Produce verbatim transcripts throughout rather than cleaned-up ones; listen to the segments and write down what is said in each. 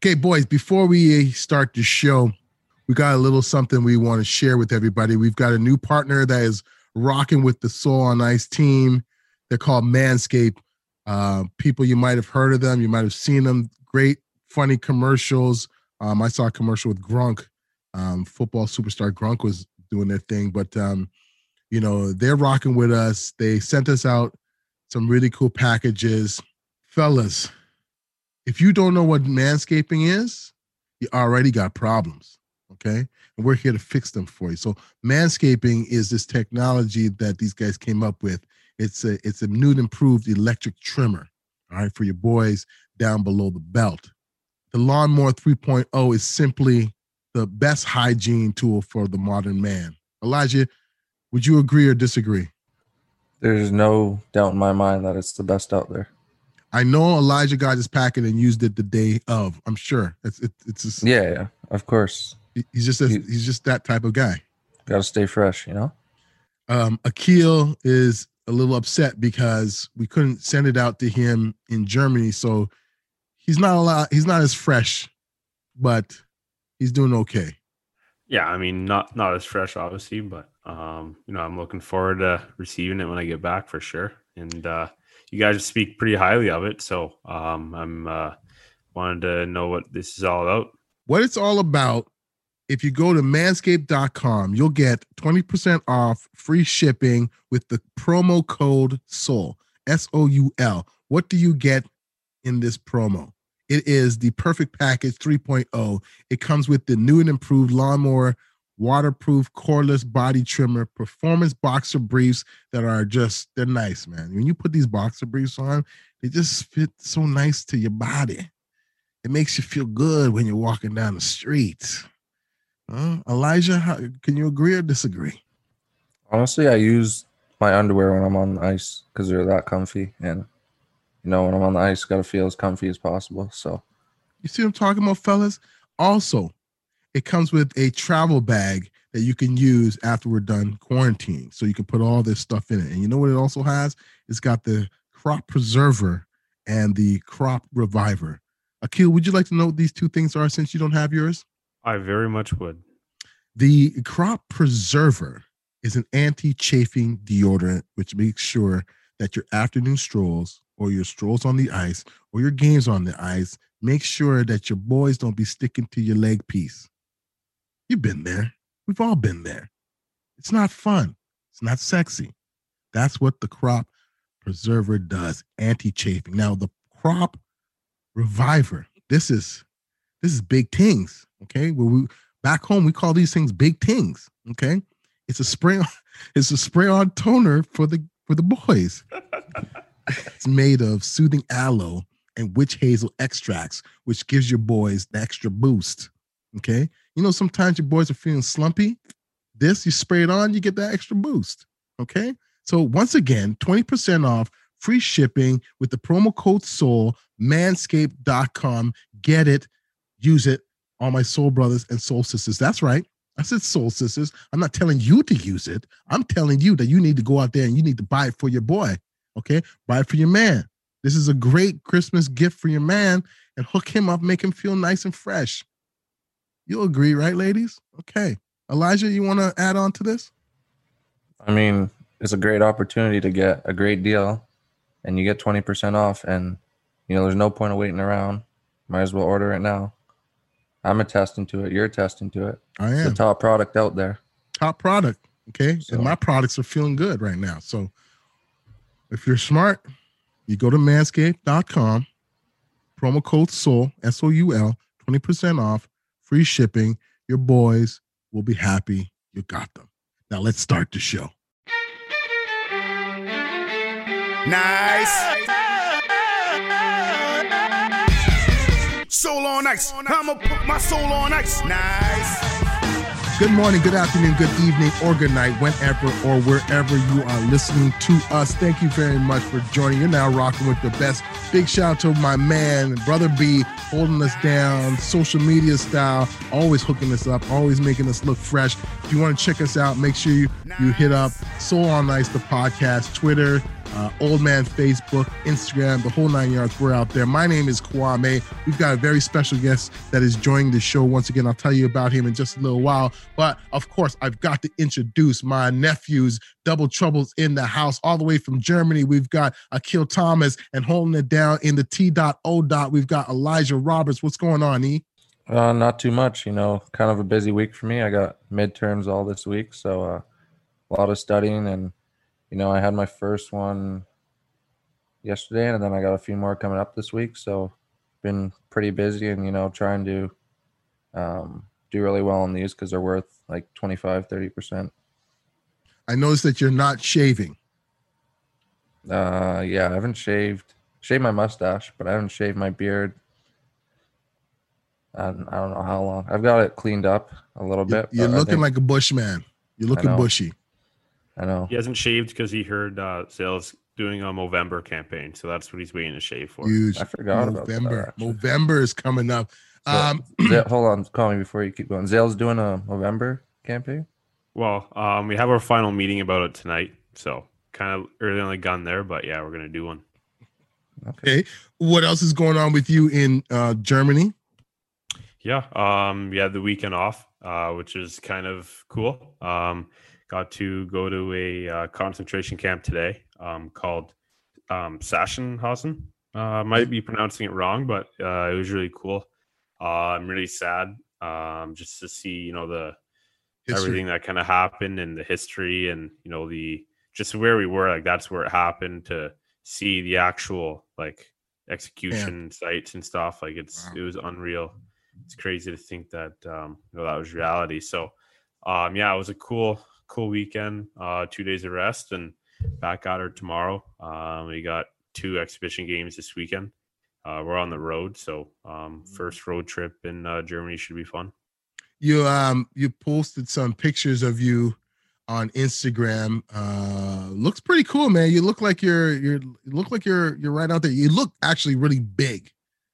Okay, boys, before we start the show, we got a little something we want to share with everybody. We've got a new partner that is rocking with the Soul on Ice team. They're called Manscaped. Uh, people, you might have heard of them. You might have seen them. Great, funny commercials. Um, I saw a commercial with Gronk. Um, football superstar Gronk was doing their thing. But, um, you know, they're rocking with us. They sent us out some really cool packages. Fellas, if you don't know what manscaping is, you already got problems, okay? And we're here to fix them for you. So manscaping is this technology that these guys came up with. It's a it's a new and improved electric trimmer, all right, for your boys down below the belt. The Lawnmower three point oh is simply the best hygiene tool for the modern man. Elijah, would you agree or disagree? There's no doubt in my mind that it's the best out there. I know Elijah got his packet and used it the day of. I'm sure it's it, it's just, yeah, yeah, of course. He's just a, he's just that type of guy. Got to stay fresh, you know. Um, Akil is a little upset because we couldn't send it out to him in Germany, so he's not allowed. He's not as fresh, but he's doing okay. Yeah, I mean, not not as fresh, obviously, but um, you know, I'm looking forward to receiving it when I get back for sure, and. uh You guys speak pretty highly of it, so um, I'm uh, wanted to know what this is all about. What it's all about, if you go to manscaped dot com, you'll get twenty percent off free shipping with the promo code SOUL, S O U L. What do you get in this promo? It is the Perfect Package three point oh. It comes with the new and improved Lawnmower waterproof cordless body trimmer, performance boxer briefs that are just, they're nice, man. When you put these boxer briefs on, they just fit so nice to your body. It makes you feel good when you're walking down the street. Uh, Elijah, how, can you agree or disagree? Honestly, I use my underwear when I'm on the ice because they're that comfy. And, you know, when I'm on the ice, got to feel as comfy as possible. So, you see what I'm talking about, fellas? Also, it comes with a travel bag that you can use after we're done quarantining. So you can put all this stuff in it. And you know what it also has? It's got the Crop Preserver and the Crop Reviver. Akil, would you like to know what these two things are since you don't have yours? I very much would. The Crop Preserver is an anti-chafing deodorant, which makes sure that your afternoon strolls or your strolls on the ice or your games on the ice, make sure that your boys don't be sticking to your leg piece. You've been there. We've all been there. It's not fun. It's not sexy. That's what the Crop Preserver does, anti-chafing. Now, the Crop Reviver, this is this is big things, okay? Where we back home, we call these things big things, okay? It's a spray on, it's a spray-on toner for the for the boys. It's made of soothing aloe and witch hazel extracts, which gives your boys the extra boost, okay? You know, sometimes your boys are feeling slumpy. This, you spray it on, you get that extra boost, okay? So once again, twenty percent off, free shipping with the promo code SOUL, manscaped dot com. Get it, use it, all my soul brothers and soul sisters. That's right. I said soul sisters. I'm not telling you to use it. I'm telling you that you need to go out there and you need to buy it for your boy, okay? Buy it for your man. This is a great Christmas gift for your man, and hook him up, make him feel nice and fresh. You'll agree, right, ladies? Okay. Elijah, you want to add on to this? I mean, it's a great opportunity to get a great deal, and you get twenty percent off, and, you know, there's no point of waiting around. Might as well order it now. I'm attesting to it. You're attesting to it. I am. It's the top product out there. Top product, okay? So, and my products are feeling good right now. So if you're smart, you go to manscaped dot com, promo code SOUL, S O U L, twenty percent off, free shipping. Your boys will be happy you got them. Now let's start the show. Nice. Soul on ice. I'ma put my soul on ice. Nice. Good morning, good afternoon, good evening, or good night, whenever or wherever you are listening to us. Thank you very much for joining. You're now rocking with the best. Big shout out to my man, Brother B, holding us down, social media style, always hooking us up, always making us look fresh. If you want to check us out, make sure you, you hit up Soul on Ice, the podcast, Twitter, uh, Old Man Facebook, Instagram, the whole nine yards. We're out there. My name is Kwame. We've got a very special guest that is joining the show. Once again, I'll tell you about him in just a little while. But of course, I've got to introduce my nephews, Double Troubles in the house, all the way from Germany. We've got Akil Thomas, and holding it down in the T O. We've got Elijah Roberts. What's going on, E? Uh, not too much, you know, kind of a busy week for me. I got midterms all this week, so uh, a lot of studying, and, you know, I had my first one yesterday, and then I got a few more coming up this week, so been pretty busy and, you know, trying to um, do really well on these because they're worth like twenty-five, thirty percent. I noticed that you're not shaving. Uh, yeah, I haven't shaved, shaved my mustache, but I haven't shaved my beard. I don't, I don't know how long. I've got it cleaned up a little bit. You're looking think, like a bushman. You're looking bushy. I know. He hasn't shaved because he heard uh, Sales doing a Movember campaign, so that's what he's waiting to shave for. Huge. I forgot November. about that. November is coming up. So, um, Zale, hold on, call me before you keep going. Zale's doing a Movember campaign. Well, um, we have our final meeting about it tonight, so kind of early on the gun there, but yeah, we're gonna do one. Okay. okay. What else is going on with you in uh, Germany? Yeah, um, we had the weekend off, uh, which is kind of cool. Um, got to go to a uh, concentration camp today um, called um, Sachsenhausen. Uh, might be pronouncing it wrong, but uh, it was really cool. Uh, I'm really sad um, just to see, you know, the history. Everything that kind of happened and the history and, you know, the just where we were. Like that's where it happened. To see the actual like execution yeah. sites and stuff. Like it's wow. It was unreal. It's crazy to think that um, you know, that was reality. So, um, yeah, it was a cool, cool weekend. Uh, two days of rest and back at her tomorrow. Um, we got two exhibition games this weekend. Uh, we're on the road, so um, first road trip in uh, Germany should be fun. You um you posted some pictures of you on Instagram. Uh, looks pretty cool, man. You look like you're you're you look like you're you're right out there. You look actually really big.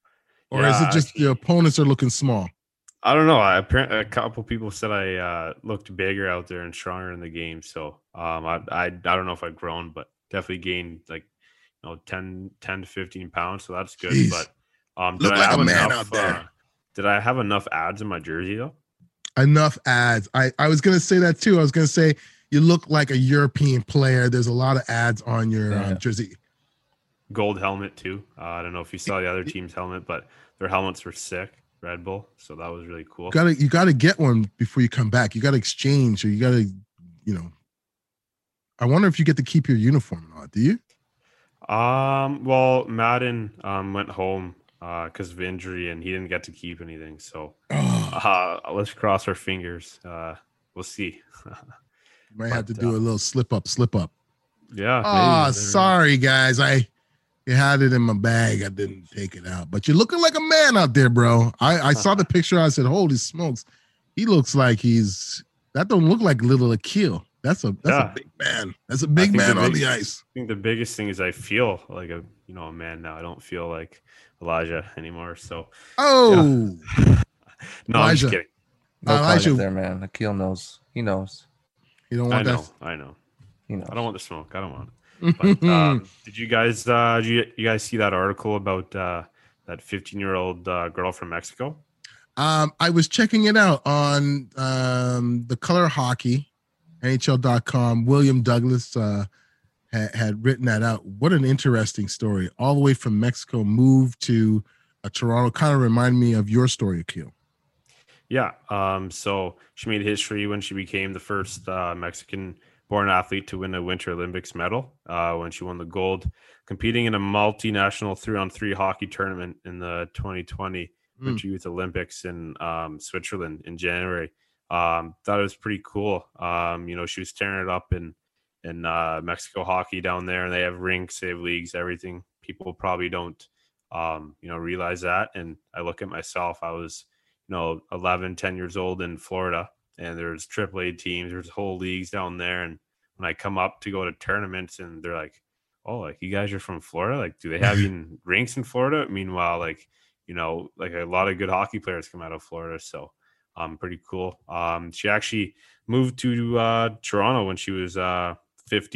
Or yeah, is it just the opponents are looking small? I don't know. I, a couple people said I uh, looked bigger out there and stronger in the game. So um, I, I I don't know if I've grown, but definitely gained like you know ten, ten to fifteen pounds. So that's good. Jeez. But um, did Look I like have a man enough, out there. Uh, did I have enough ads in my jersey though? Enough ads. I, I was gonna say that too. I was gonna say you look like a European player. There's a lot of ads on your yeah. um, jersey. Gold helmet too. Uh, I don't know if you saw the other team's helmet, but their helmets were sick. Red Bull, so that was really cool. You gotta you gotta get one before you come back. You gotta exchange, or you gotta, you know. I wonder if you get to keep your uniform or not. Do you? Um. Well, Madden um went home uh because of injury, and he didn't get to keep anything. So oh. uh, let's cross our fingers. Uh, we'll see. You might but, have to do uh, a little slip up, slip up. Yeah. Oh, sorry guys. I. You had it in my bag. I didn't take it out. But you're looking like a man out there, bro. I, I saw the picture. I said, holy smokes. He looks like he's – that don't look like little Akil. That's a that's yeah. a big man. That's a big man on big, the ice. I think the biggest thing is I feel like a you know a man now. I don't feel like Elijah anymore. So Oh. Yeah. No, Elijah. I'm just kidding. No Elijah there, man. Akil knows. He knows. You don't want I know, that? I know. He knows. I don't want the smoke. I don't want it. But, um, did you guys uh did you, you guys see that article about uh that fifteen year old uh, girl from Mexico? um I was checking it out on um the Color Hockey N H L dot com. William Douglas uh had, had written that out. What an interesting story. All the way from Mexico, moved to uh, Toronto. Kind of remind me of your story, Akil. Yeah, um so she made history when she became the first uh Mexican born athlete to win a Winter Olympics medal uh, when she won the gold, competing in a multinational three-on-three hockey tournament in the twenty twenty mm. Winter Youth Olympics in um, Switzerland in January. Um, thought it was pretty cool. Um, you know, she was tearing it up in in uh, Mexico hockey down there, and they have rinks, they have leagues, everything. People probably don't, um, you know, realize that. And I look at myself. I was, you know, eleven, ten years old in Florida. And there's triple A teams, there's whole leagues down there. And when I come up to go to tournaments and they're like, oh, like you guys are from Florida? Like, do they have even rinks in Florida? Meanwhile, like, you know, like a lot of good hockey players come out of Florida. So um, pretty cool. Um, she actually moved to uh, Toronto when she was uh, fifteen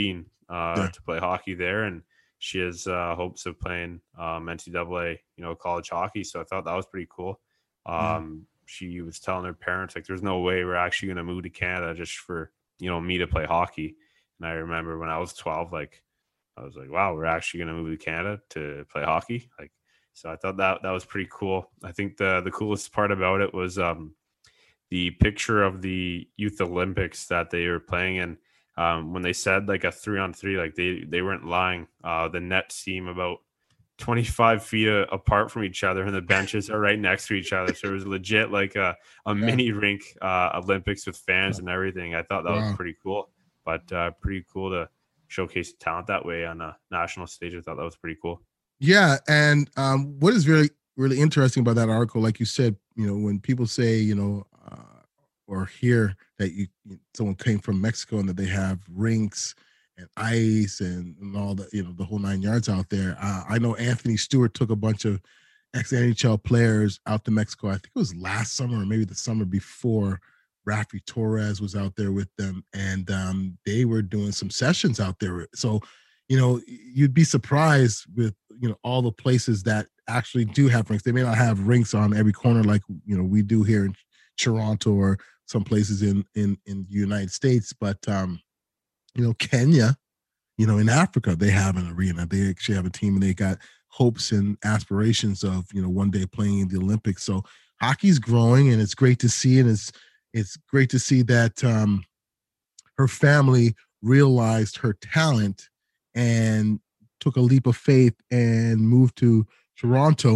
uh, Yeah. to play hockey there, and she has uh, hopes of playing um, N C double A, you know, college hockey. So I thought that was pretty cool. Um, Yeah. She was telling her parents, like, there's no way we're actually going to move to Canada just for, you know, me to play hockey. And I remember when I was twelve, like, I was like, wow, we're actually going to move to Canada to play hockey. Like, so I thought that that was pretty cool. I think the the coolest part about it was um, the picture of the Youth Olympics that they were playing in. Um, when they said like a three on three, like they they weren't lying. Uh, the nets seem about twenty-five feet a, apart from each other, and the benches are right next to each other. So it was legit like a, a mini rink uh, Olympics with fans and everything. I thought that Wow. was pretty cool, but uh, pretty cool to showcase talent that way on a national stage. I thought that was pretty cool. Yeah, and um, what is really really interesting about that article, like you said, you know, when people say, you know, uh, or hear that you someone came from Mexico and that they have rinks and ice and, and all the, you know, the whole nine yards out there. Uh, I know Anthony Stewart took a bunch of ex-N H L players out to Mexico. I think it was last summer or maybe the summer before. Rafi Torres was out there with them, and um, they were doing some sessions out there. So, you know, you'd be surprised with, you know, all the places that actually do have rinks. They may not have rinks on every corner like, you know, we do here in Toronto or some places in in in the United States, but um, you know, Kenya, you know, in Africa, they have an arena. They actually have a team, and they got hopes and aspirations of, you know, one day playing in the Olympics. So hockey's growing, and it's great to see, and it's it's great to see that um, her family realized her talent and took a leap of faith and moved to Toronto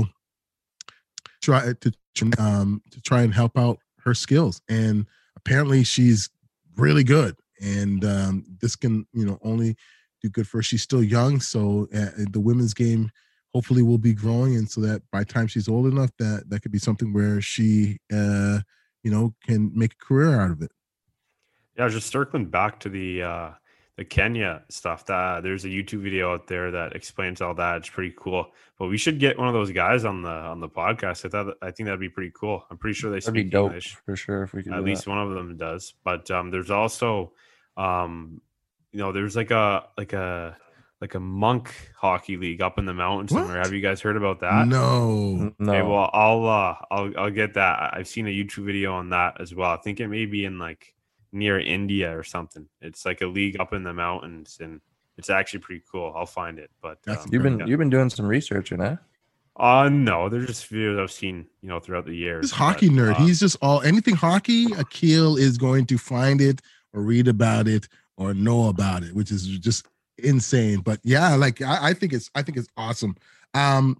try to um, to try and help out her skills. And apparently she's really good, and um, this can, you know, only do good for her. She's still young, so uh, the women's game hopefully will be growing, and so that by the time she's old enough, that that could be something where she uh, you know, can make a career out of it. Yeah, just circling back to the uh, the Kenya stuff. That there's a YouTube video out there that explains all that. It's pretty cool. But we should get one of those guys on the on the podcast. I thought I think that'd be pretty cool. I'm pretty sure they That'd be speak dope English. for sure if we could. At do least that. one of them does. But um, there's also, um, you know, there's like a like a like a monk hockey league up in the mountains What? somewhere. Have you guys heard about that? No. No, Okay, well, I'll uh, I'll I'll get that. I've seen a YouTube video on that as well. I think it may be in like near India or something. It's like a league up in the mountains, and it's actually pretty cool. I'll find it. But That's um, you've been yeah. you've been doing some research in it. Uh no, they're just videos I've seen, you know, throughout the years. This hockey but, nerd. uh, He's just all anything hockey. Akil is going to find it or read about it or know about it, which is just insane. But yeah, like I, I think it's I think it's awesome. Um,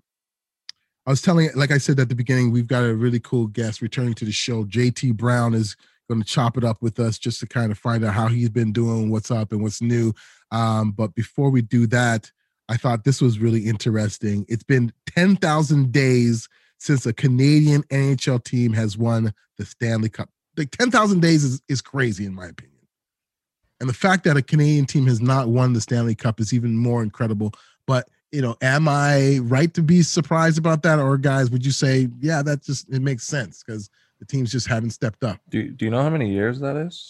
I was telling, like I said at the beginning, we've got a really cool guest returning to the show. J T Brown is going to chop it up with us just to kind of find out how he's been doing, what's up, and what's new. Um, but before we do that, I thought this was really interesting. It's been ten thousand days since a Canadian N H L team has won the Stanley Cup. Like ten thousand days is, is crazy in my opinion. And the fact that a Canadian team has not won the Stanley Cup is even more incredible. But, you know, am I right to be surprised about that? Or guys, would you say, yeah, that just, it makes sense because the teams just haven't stepped up? Do Do you know how many years that is?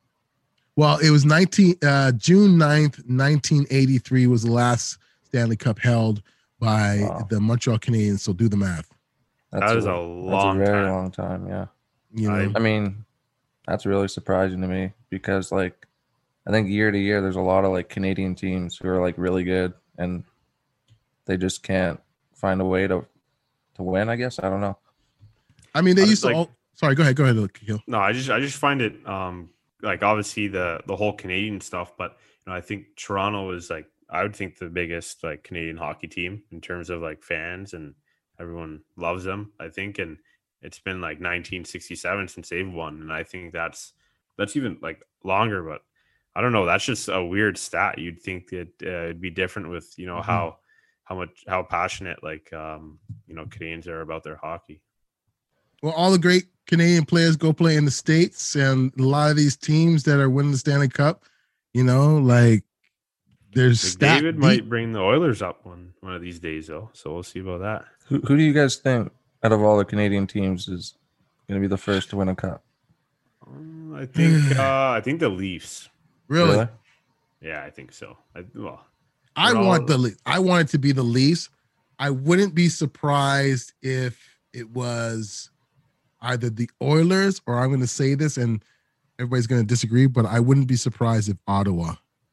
Well, it was nineteen uh, June ninth, nineteen eighty-three was the last Stanley Cup held by Wow. the Montreal Canadiens. So do the math. That is a long that's a very time. long time. Yeah. You know, I mean, that's really surprising to me because, like, I think year to year, there's a lot of like Canadian teams who are like really good and they just can't find a way to to win. I guess I don't know. I mean, they I used just to. like- all, sorry, go ahead. Go ahead, Keel. No, I just I just find it um like obviously the the whole Canadian stuff, but you know, I think Toronto is like I would think the biggest like Canadian hockey team in terms of like fans, and everyone loves them, I think, and it's been like nineteen sixty-seven since they've won, and I think that's that's even like longer, but I don't know, that's just a weird stat. You'd think that uh, it'd be different with, you know, Mhm. how how much how passionate like um you know Canadians are about their hockey. Well, all the great Canadian players go play in the States, and a lot of these teams that are winning the Stanley Cup, you know, like there's Like, stat David deep. might bring the Oilers up one one of these days, though. So we'll see about that. Who Who do you guys think out of all the Canadian teams is going to be the first to win a cup? Um, I think uh, I think the Leafs. Really? Yeah, I think so. I, well, I all, want the I want it to be the Leafs. I wouldn't be surprised if it was either the Oilers or I'm going to say this and everybody's going to disagree, but I wouldn't be surprised if Ottawa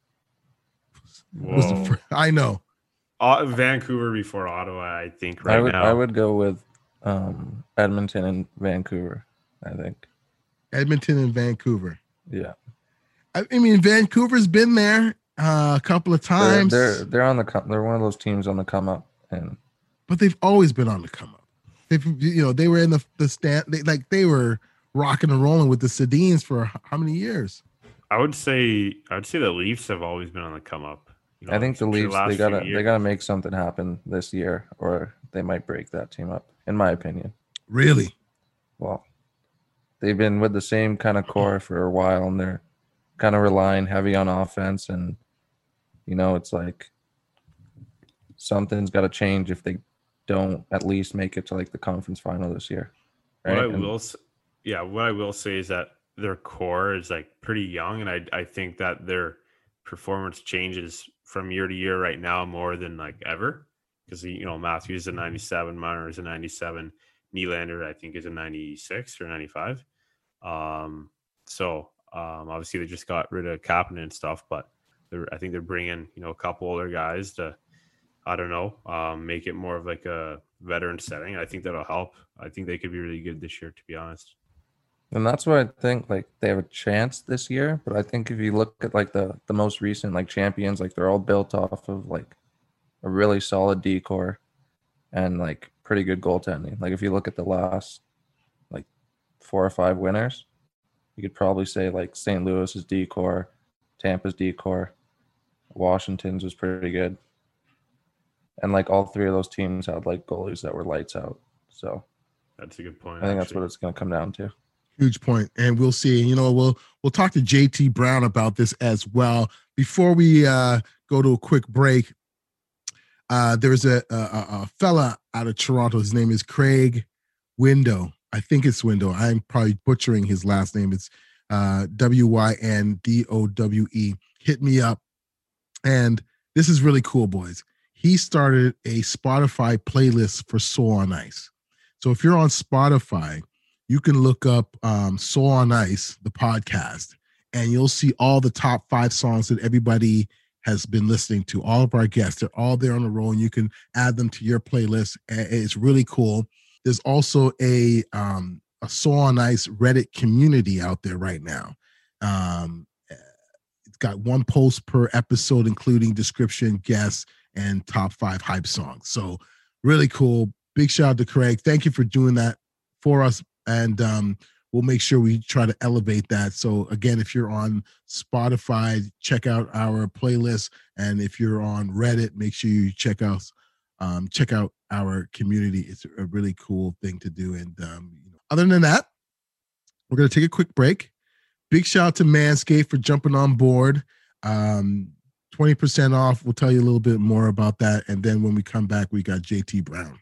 was the first. I know. Uh, Vancouver before Ottawa, I think right I would, now. I would go with um, Edmonton and Vancouver, I think. Edmonton and Vancouver. Yeah. I, I mean, Vancouver's been there uh, a couple of times. They're, they're, they're on the come, they're one of those teams on the come up. and But they've always been on the come up. They've, you know, they were in the, the stand, they, like they were rocking and rolling with the Sedins for how many years? I would say I would say the Leafs have always been on the come up. You know, I think the Leafs last they gotta few they gotta make something happen this year, or they might break that team up. In my opinion. Really? Well, they've been with the same kind of core for a while, and they're kind of relying heavy on offense, and you know it's like something's got to change if they don't at least make it to like the conference final this year. Right? What I And- will, s- yeah, what I will say is that their core is like pretty young, and I I think that their performance changes from year to year right now more than like ever, because you know Matthews is a ninety-seven, Marner is a ninety-seven, Nylander I think is a ninety-six or ninety-five. Um, so um, obviously they just got rid of Kapanen and stuff, but they're I think they're bringing you know a couple older guys to, I don't know, um, make it more of like a veteran setting. I think that'll help. I think they could be really good this year, to be honest. And that's why I think like they have a chance this year. But I think if you look at like the the most recent like champions, like they're all built off of like a really solid decor and like pretty good goaltending. Like if you look at the last like four or five winners, you could probably say like Saint Louis's decor, Tampa's decor, Washington's was pretty good. And like all three of those teams had like goalies that were lights out. So That's a good point. I think that's actually. what it's going to come down to. Huge point. And we'll see. You know, we'll we'll talk to J T Brown about this as well. Before we uh, go to a quick break, uh, there's a, a, a fella out of Toronto. His name is Craig Window. I think it's Window. I'm probably butchering his last name. It's uh, W Y N D O W E. Hit me up. And this is really cool, boys. He started a Spotify playlist for Soul on Ice. So if you're on Spotify, you can look up um, Soul on Ice, the podcast, and you'll see all the top five songs that everybody has been listening to. All of our guests, they're all there on the roll, and you can add them to your playlist. It's really cool. There's also a um, a Soul on Ice Reddit community out there right now. Um, it's got one post per episode, including description, guests, and top five hype songs. So really cool. Big shout out to Craig. Thank you for doing that for us. And um, we'll make sure we try to elevate that. So again, if you're on Spotify, check out our playlist. And if you're on Reddit, make sure you check out um, check out our community. It's a really cool thing to do. And um, you know, other than that, we're going to take a quick break. Big shout out to Manscaped for jumping on board. Um, twenty percent off. We'll tell you a little bit more about that. And then when we come back, we got J T Brown.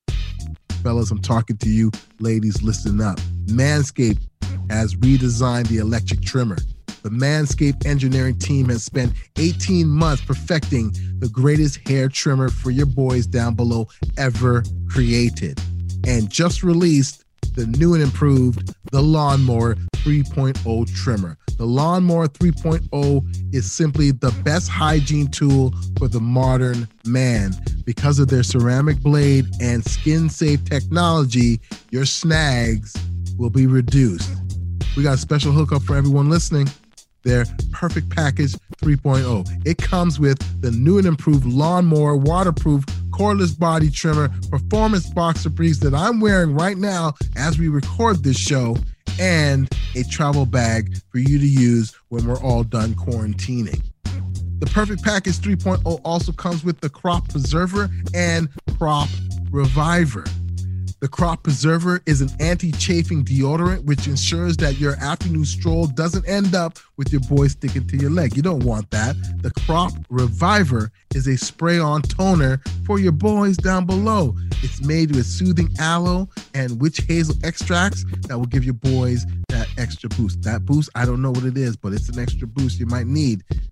Fellas, I'm talking to you. Ladies, listen up. Manscaped has redesigned the electric trimmer. The Manscaped engineering team has spent eighteen months perfecting the greatest hair trimmer for your boys down below ever created. And just released the new and improved The Lawnmower three point oh trimmer. The Lawnmower three point oh is simply the best hygiene tool for the modern man. Because of their ceramic blade and skin-safe technology, your snags will be reduced. We got a special hookup for everyone listening. Their Perfect Package three point oh. It comes with the new and improved Lawnmower waterproof cordless body trimmer, performance boxer briefs that I'm wearing right now as we record this show, and a travel bag for you to use when we're all done quarantining. The Perfect Package three point oh also comes with the Crop Preserver and Crop Reviver. The Crop Preserver is an anti-chafing deodorant which ensures that your afternoon stroll doesn't end up with your boy sticking to your leg. You don't want that. The Crop Reviver is a spray-on toner for your boys down below. It's made with soothing aloe and witch hazel extracts that will give your boys that extra boost. That boost, I don't know what it is, but it's an extra boost you might need.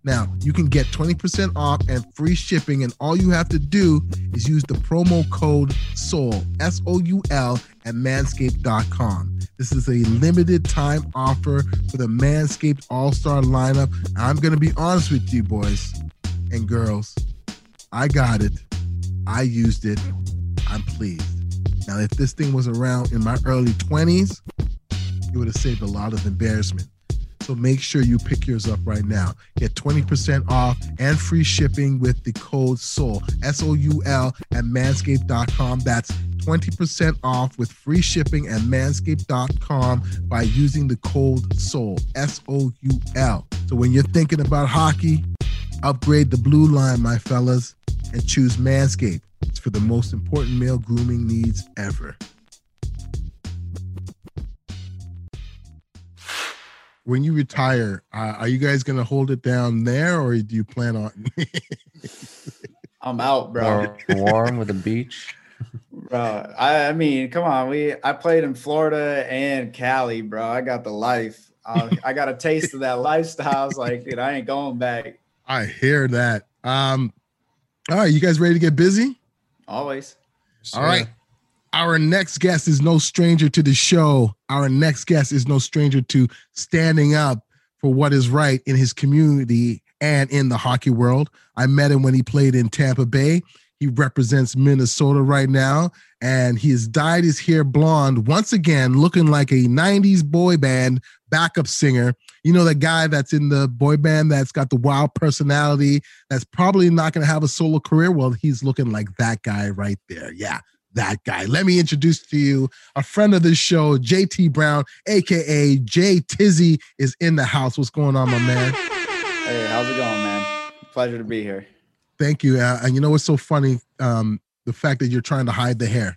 Now, you can get twenty percent off and free shipping, and all you have to do is use the promo code SOUL, S O U L, at manscaped dot com. This is a limited time offer for the Manscaped All-Star lineup. I'm going to be honest with you, boys and girls. I got it. I used it. I'm pleased. Now, if this thing was around in my early twenties, it would have saved a lot of embarrassment. So make sure you pick yours up right now. Get twenty percent off and free shipping with the code SOUL, S O U L, at manscaped dot com. That's twenty percent off with free shipping at manscaped dot com by using the code SOUL, S O U L. So when you're thinking about hockey, upgrade the blue line, my fellas, and choose Manscaped. It's for the most important male grooming needs ever. When you retire, uh, are you guys going to hold it down there, or do you plan on? I'm out, bro. Warm, warm with a beach. Bro, I, I mean, come on. We I played in Florida and Cali, bro. I got the life. Uh, I got a taste of that lifestyle. I was like, dude, I ain't going back. I hear that. Um, all right, you guys ready to get busy? Always. All right. Our next guest is no stranger to the show. Our next guest is no stranger to standing up for what is right in his community and in the hockey world. I met him when he played in Tampa Bay. He represents Minnesota right now, and he has dyed his hair blonde once again, looking like a nineties boy band backup singer. You know, the guy that's in the boy band that's got the wild personality, that's probably not going to have a solo career. Well, he's looking like that guy right there. Yeah. That guy. Let me introduce to you a friend of the show, J T Brown, aka Jay Tizzy, is in the house. What's going on, my man? Hey, how's it going, man? Pleasure to be here. Thank you. Uh, and you know what's so funny? Um, the fact that you're trying to hide the hair.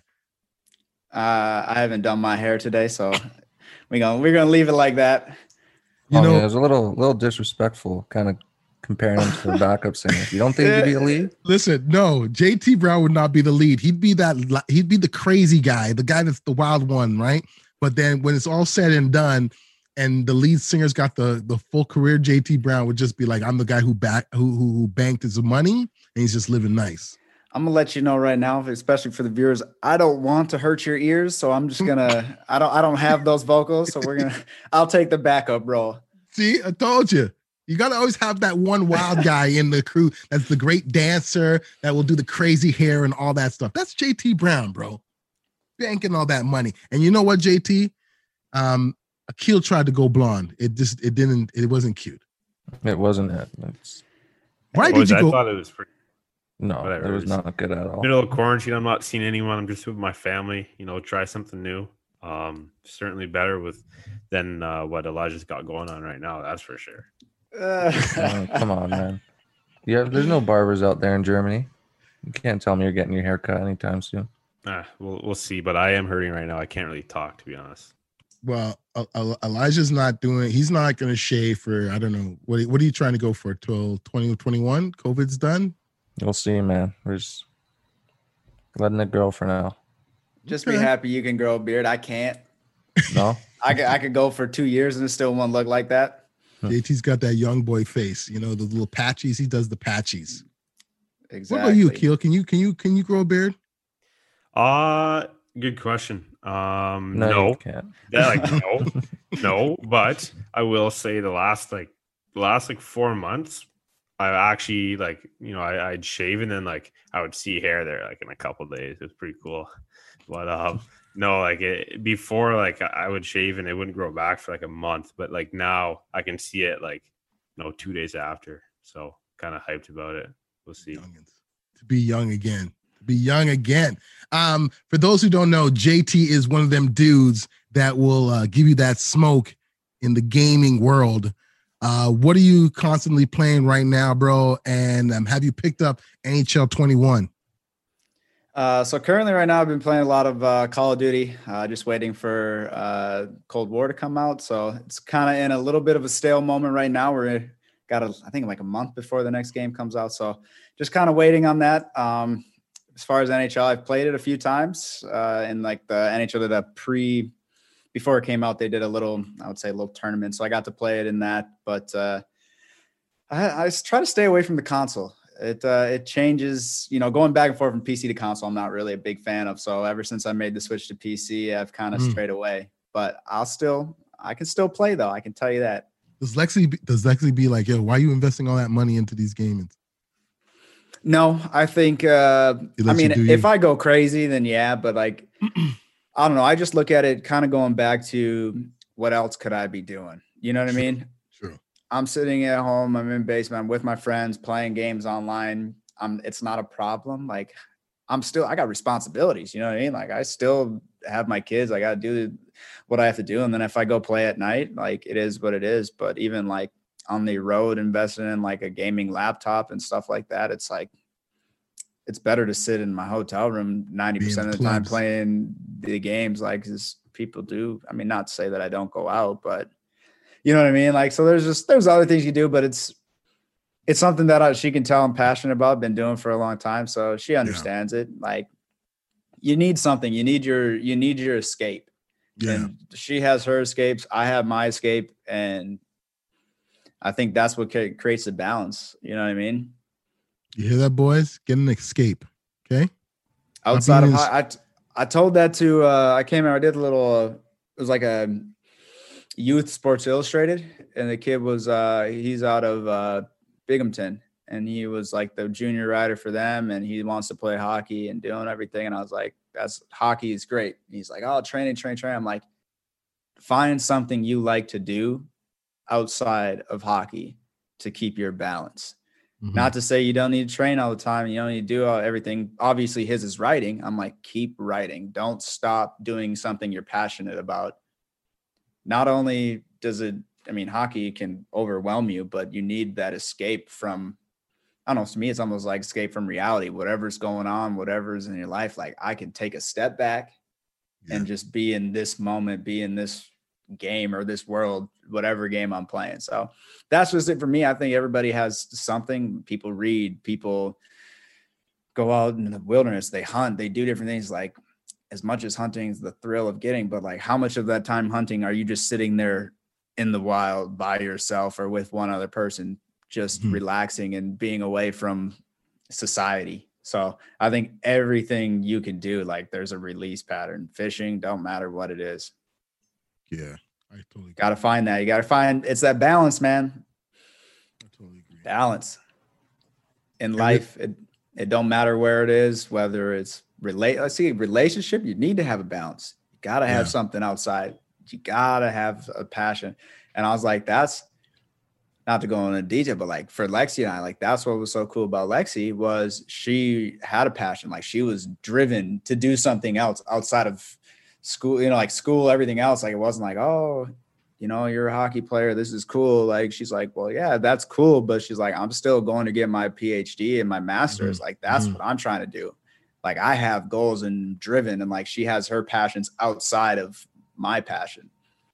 Uh, I haven't done my hair today, so we're gonna we're gonna leave it like that. You oh, know, yeah, it was a little little disrespectful, kind of comparing him to a backup singer. You don't think he'd be a lead? Listen, no, J T Brown would not be the lead. He'd be that. He'd be the crazy guy, the guy that's the wild one, right? But then when it's all said and done, and the lead singer's got the the full career, J T Brown would just be like, "I'm the guy who back who who, who banked his money, and he's just living nice." I'm gonna let you know right now, especially for the viewers, I don't want to hurt your ears, so I'm just gonna. I don't. I don't have those vocals, so we're gonna. I'll take the backup role. See, I told you. You got to always have that one wild guy in the crew that's the great dancer that will do the crazy hair and all that stuff. That's J T Brown, bro. Banking all that money. And you know what, J T? Um, Akil tried to go blonde. It just, it didn't, it wasn't cute. It wasn't it. It's, Why Boys, did you I go? thought it was pretty no, Whatever, it was it's not good at all. middle of quarantine. I'm not seeing anyone. I'm just with my family. You know, try something new. Um, certainly better with than uh, what Elijah's got going on right now. That's for sure. Uh, Oh, come on, man. Yeah, there's no barbers out there in Germany. You can't tell me you're getting your hair cut anytime soon. Ah, we'll we'll see. But I am hurting right now. I can't really talk, to be honest. Well, uh, uh, Elijah's not doing, he's not going to shave for, I don't know. What, what are you trying to go for till twenty twenty-one? COVID's done? We'll see, man. We're just letting it grow for now. just be happy you can grow a beard. I can't. No? I could. I could go for two years and it still won't look like that. J T's got that young boy face, you know, the little patchies. He does the patchies. Exactly. What about you, Akil? Can you, can you, can you grow a beard? Uh good question. Um, No, no, you can't. Yeah, like no, no. But I will say the last like the last like four months, I actually like you know I, I'd shave and then like I would see hair there like in a couple of days. It was pretty cool. But um, no, like it, before like I would shave and it wouldn't grow back for like a month. But like now I can see it like you know two days after. So kind of hyped about it. We'll see. Youngins. To be young again. To be young again. Um, for those who don't know, J T is one of them dudes that will uh, give you that smoke in the gaming world. Uh, what are you constantly playing right now, bro? And um, have you picked up N H L twenty-one? Uh, so currently right now I've been playing a lot of uh, Call of Duty, uh, just waiting for uh, Cold War to come out. So it's kind of in a little bit of a stale moment right now. We're got a, I think like a month before the next game comes out. So just kind of waiting on that. Um, as far as N H L, I've played it a few times uh, in like the N H L did a pre, before it came out, they did a little, I would say a little tournament. So I got to play it in that, but uh, I, I s- try to stay away from the console. It uh, it changes, you know, going back and forth from P C to console. I'm not really a big fan of. So ever since I made the switch to P C, I've kind of Mm. strayed away. But I'll still, I can still play though. I can tell you that. Does Lexi be, does Lexi be like, yo, why are you investing all that money into these games? No, I think. Uh, It I lets you mean, do if you. I go crazy, then yeah. But like, I don't know. I just look at it kind of going back to what else could I be doing? You know what I Sure. mean? Sure. I'm sitting at home. I'm in basement. I'm with my friends playing games online. I'm. It's not a problem. Like, I'm still. I got responsibilities. You know what I mean? Like, I still have my kids. I got to do what I have to do. And then if I go play at night, like it is what it is. But even like on the road, investing in like a gaming laptop and stuff like that, it's like it's better to sit in my hotel room ninety percent of the time plebs. playing the games, like as people do. I mean, not to say that I don't go out, but you know what I mean? Like, so there's just, there's other things you do, but it's, it's something that I, she can tell I'm passionate about, been doing for a long time. So she understands it. Like, you need something, you need your, you need your escape. Yeah. And she has her escapes. I have my escape. And I think that's what ca- creates a balance. You know what I mean? You hear that, boys? Get an escape. Okay. Outside of, being hi- I, I told that to, uh, I came out, I did a little, uh, it was like a Youth Sports Illustrated. And the kid was, uh, he's out of, uh, Binghamton, and he was like the junior rider for them. And he wants to play hockey and doing everything. And I was like, that's hockey is great. And he's like, oh, training, train, train. I'm like, find something you like to do outside of hockey to keep your balance. Mhm. Not to say you don't need to train all the time. You don't need to do all, everything. Obviously his is writing. I'm like, keep writing. Don't stop doing something you're passionate about. Not only does it, I mean, hockey can overwhelm you, but you need that escape from, I don't know, to me, it's almost like escape from reality, whatever's going on, whatever's in your life. Like I can take a step back Yeah. and just be in this moment, be in this game or this world, whatever game I'm playing. So that's just it for me. I think everybody has something. People read, people go out in the wilderness, they hunt, they do different things. Like as much as hunting is the thrill of getting, but like how much of that time hunting are you just sitting there in the wild by yourself or with one other person, just Mhm. relaxing and being away from society? So I think everything you can do, like there's a release pattern. Fishing, don't matter what it is. Yeah. I totally Got to find that. You got to find, it's that balance, man. I totally agree. Balance in And life. It, it don't matter where it is, whether it's relate. Let's see, relationship, you need to have a balance. You got to have Yeah. something outside. You got to have a passion. And I was like, that's not to go into detail, but like for Lexi and I, like that's what was so cool about Lexi was she had a passion. Like she was driven to do something else outside of school, you know, like school, everything else. Like it wasn't like, oh, you know, you're a hockey player. This is cool. Like she's like, well, yeah, that's cool. But she's like, I'm still going to get my P H D and my master's. Mhm. Like that's Mhm. what I'm trying to do. Like I have goals and driven, and like she has her passions outside of my passion.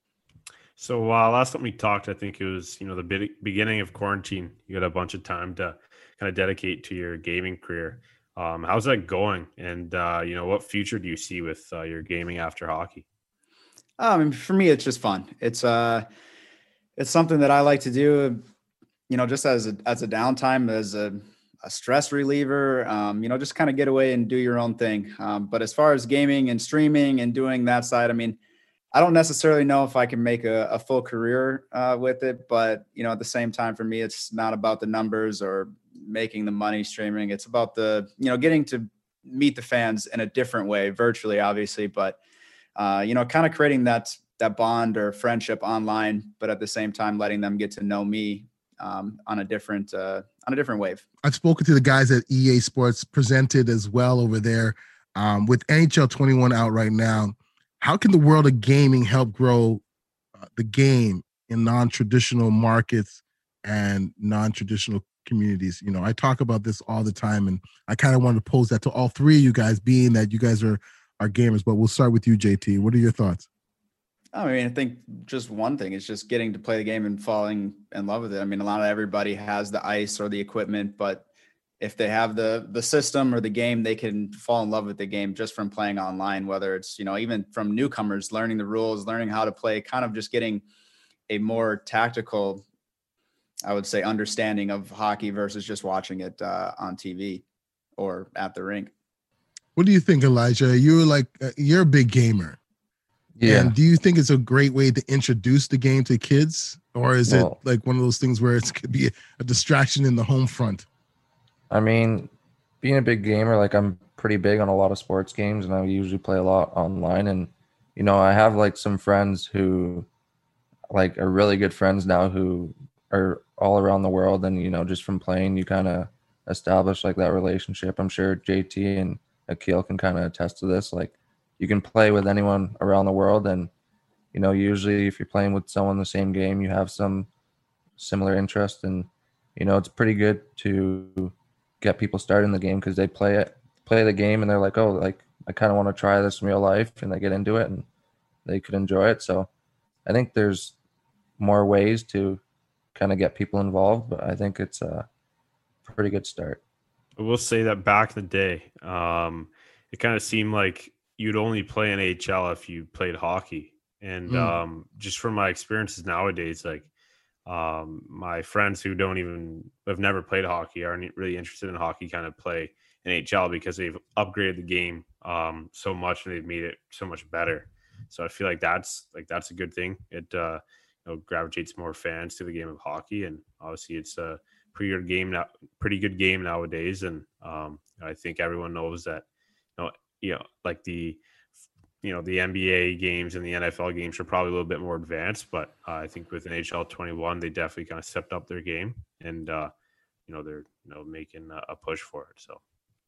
So uh, last time we talked, I think it was, you know, the be- beginning of quarantine. You got a bunch of time to kind of dedicate to your gaming career. Um, how's that going? And, uh, you know, what future do you see with uh, your gaming after hockey? I mean, for me, it's just fun. It's uh, it's something that I like to do, you know, just as a as a downtime, as a, a stress reliever. Um, you know, just kind of get away and do your own thing. Um, but as far as gaming and streaming and doing that side, I mean, I don't necessarily know if I can make a, a full career uh, with it, but you know, at the same time, for me, it's not about the numbers or making the money streaming. It's about the, you know, getting to meet the fans in a different way, virtually, obviously, but uh, you know, kind of creating that that bond or friendship online, but at the same time, letting them get to know me um, on a different uh, on a different wave. I've spoken to the guys at E A Sports, presented as well over there um, with N H L twenty-one out right now. How can the world of gaming help grow uh, the game in non-traditional markets and non-traditional communities? You know, I talk about this all the time, and I kind of wanted to pose that to all three of you guys, being that you guys are are gamers. But we'll start with you, J T. What are your thoughts? I mean, I think just one thing is just getting to play the game and falling in love with it. I mean, a lot of everybody has the ice or the equipment, but if they have the the system or the game, they can fall in love with the game just from playing online, whether it's, you know, even from newcomers, learning the rules, learning how to play, kind of just getting a more tactical I would say, understanding of hockey versus just watching it uh, on T V or at the rink. What do you think, Elijah? You're like uh, you're a big gamer. Yeah. And do you think it's a great way to introduce the game to kids, or is Well, it like one of those things where it could be a, a distraction in the home front? I mean, being a big gamer, like I'm pretty big on a lot of sports games, and I usually play a lot online. And you know, I have like some friends who, like, are really good friends now who are all around the world, and you know, just from playing, you kind of establish like that relationship. I'm sure J T and Akil can kind of attest to this. Like, you can play with anyone around the world, and you know, usually if you're playing with someone in the same game, you have some similar interest, and you know, it's pretty good to get people started in the game because they play it, play the game, and they're like, oh, like I kind of want to try this in real life, and they get into it, and they could enjoy it. So I think there's more ways to kind of get people involved, but I think it's a pretty good start. I will say that back in the day, um, it kind of seemed like you'd only play N H L if you played hockey. And Mm. um, just from my experiences nowadays, like um, my friends who don't even have never played hockey aren't really interested in hockey kind of play N H L because they've upgraded the game um, so much and they've made it so much better. So I feel like that's like that's a good thing. It uh, you know, gravitates more fans to the game of hockey, and obviously it's a pretty good game now, pretty good game nowadays. And um, I think everyone knows that you know, you know, like the you know the N B A games and the N F L games are probably a little bit more advanced, but uh, I think with N H L twenty-one, they definitely kind of stepped up their game, and uh, you know they're you know making a, a push for it. So.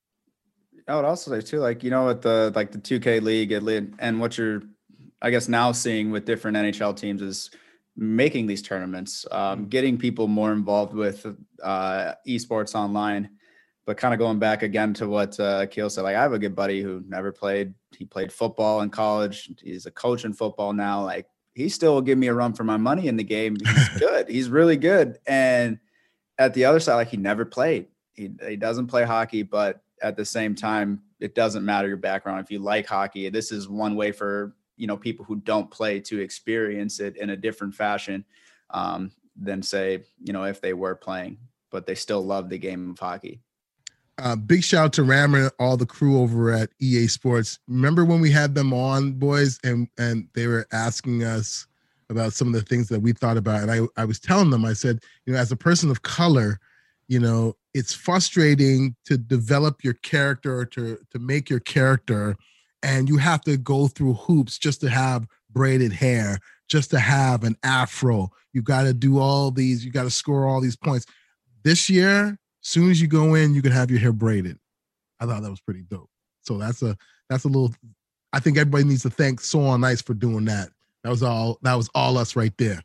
I would also say too, like, you know, with the like the two K league and what you're, I guess, now seeing with different N H L teams is making these tournaments, um, getting people more involved with uh, esports online. But kind of going back again to what uh, Akil said, like I have a good buddy who never played. He played football in college. He's a coach in football now. Like he still will give me a run for my money in the game. He's good. He's really good. And at the other side, like he never played. He he doesn't play hockey, but at the same time, it doesn't matter your background. If you like hockey, this is one way for, you know, people who don't play to experience it in a different fashion um, than say, you know, if they were playing, but they still love the game of hockey. Uh, big shout out to Rammer, all the crew over at E A Sports. Remember when we had them on, boys, and and they were asking us about some of the things that we thought about. And I, I was telling them, I said, you know, as a person of color, you know, it's frustrating to develop your character or to, to make your character, and you have to go through hoops just to have braided hair, just to have an afro. You got to do all these, you got to score all these points. This year, soon as you go in, you can have your hair braided. I thought that was pretty dope. So that's a that's a little. I think everybody needs to thank So On Ice for doing that. That was all. That was all us right there.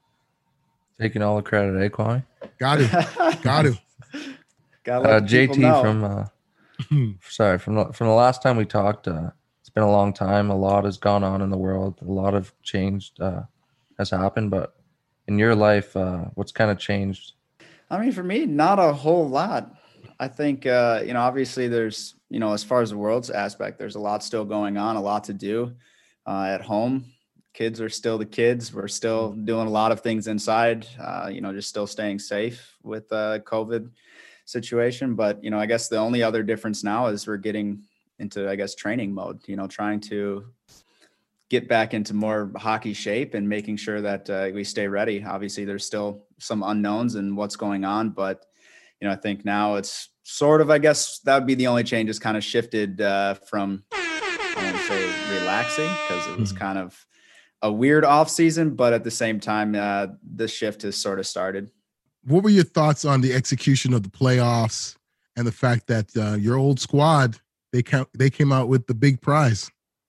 Taking all the credit, eh, Kwame? Got it. Got it. Gotta Uh, let J people T know. from uh, sorry from the, from the last time we talked, uh, it's been a long time. A lot has gone on in the world. A lot of changed uh, has happened. But in your life, uh, what's kind of changed? I mean, for me, not a whole lot. I think, uh, you know, obviously there's, you know, as far as the world's aspect, there's a lot still going on, a lot to do uh, at home. Kids are still the kids. We're still doing a lot of things inside, uh, you know, just still staying safe with the COVID situation. But, you know, I guess the only other difference now is we're getting into, I guess, training mode, you know, trying to get back into more hockey shape and making sure that uh, we stay ready. Obviously, there's still some unknowns in what's going on, but, you know, I think now it's sort of, I guess that would be the only change is kind of shifted uh, from, I won't say relaxing, because it was kind of a weird off season, but at the same time, uh, the shift has sort of started. What were your thoughts on the execution of the playoffs and the fact that uh, your old squad, they count, they came out with the big prize?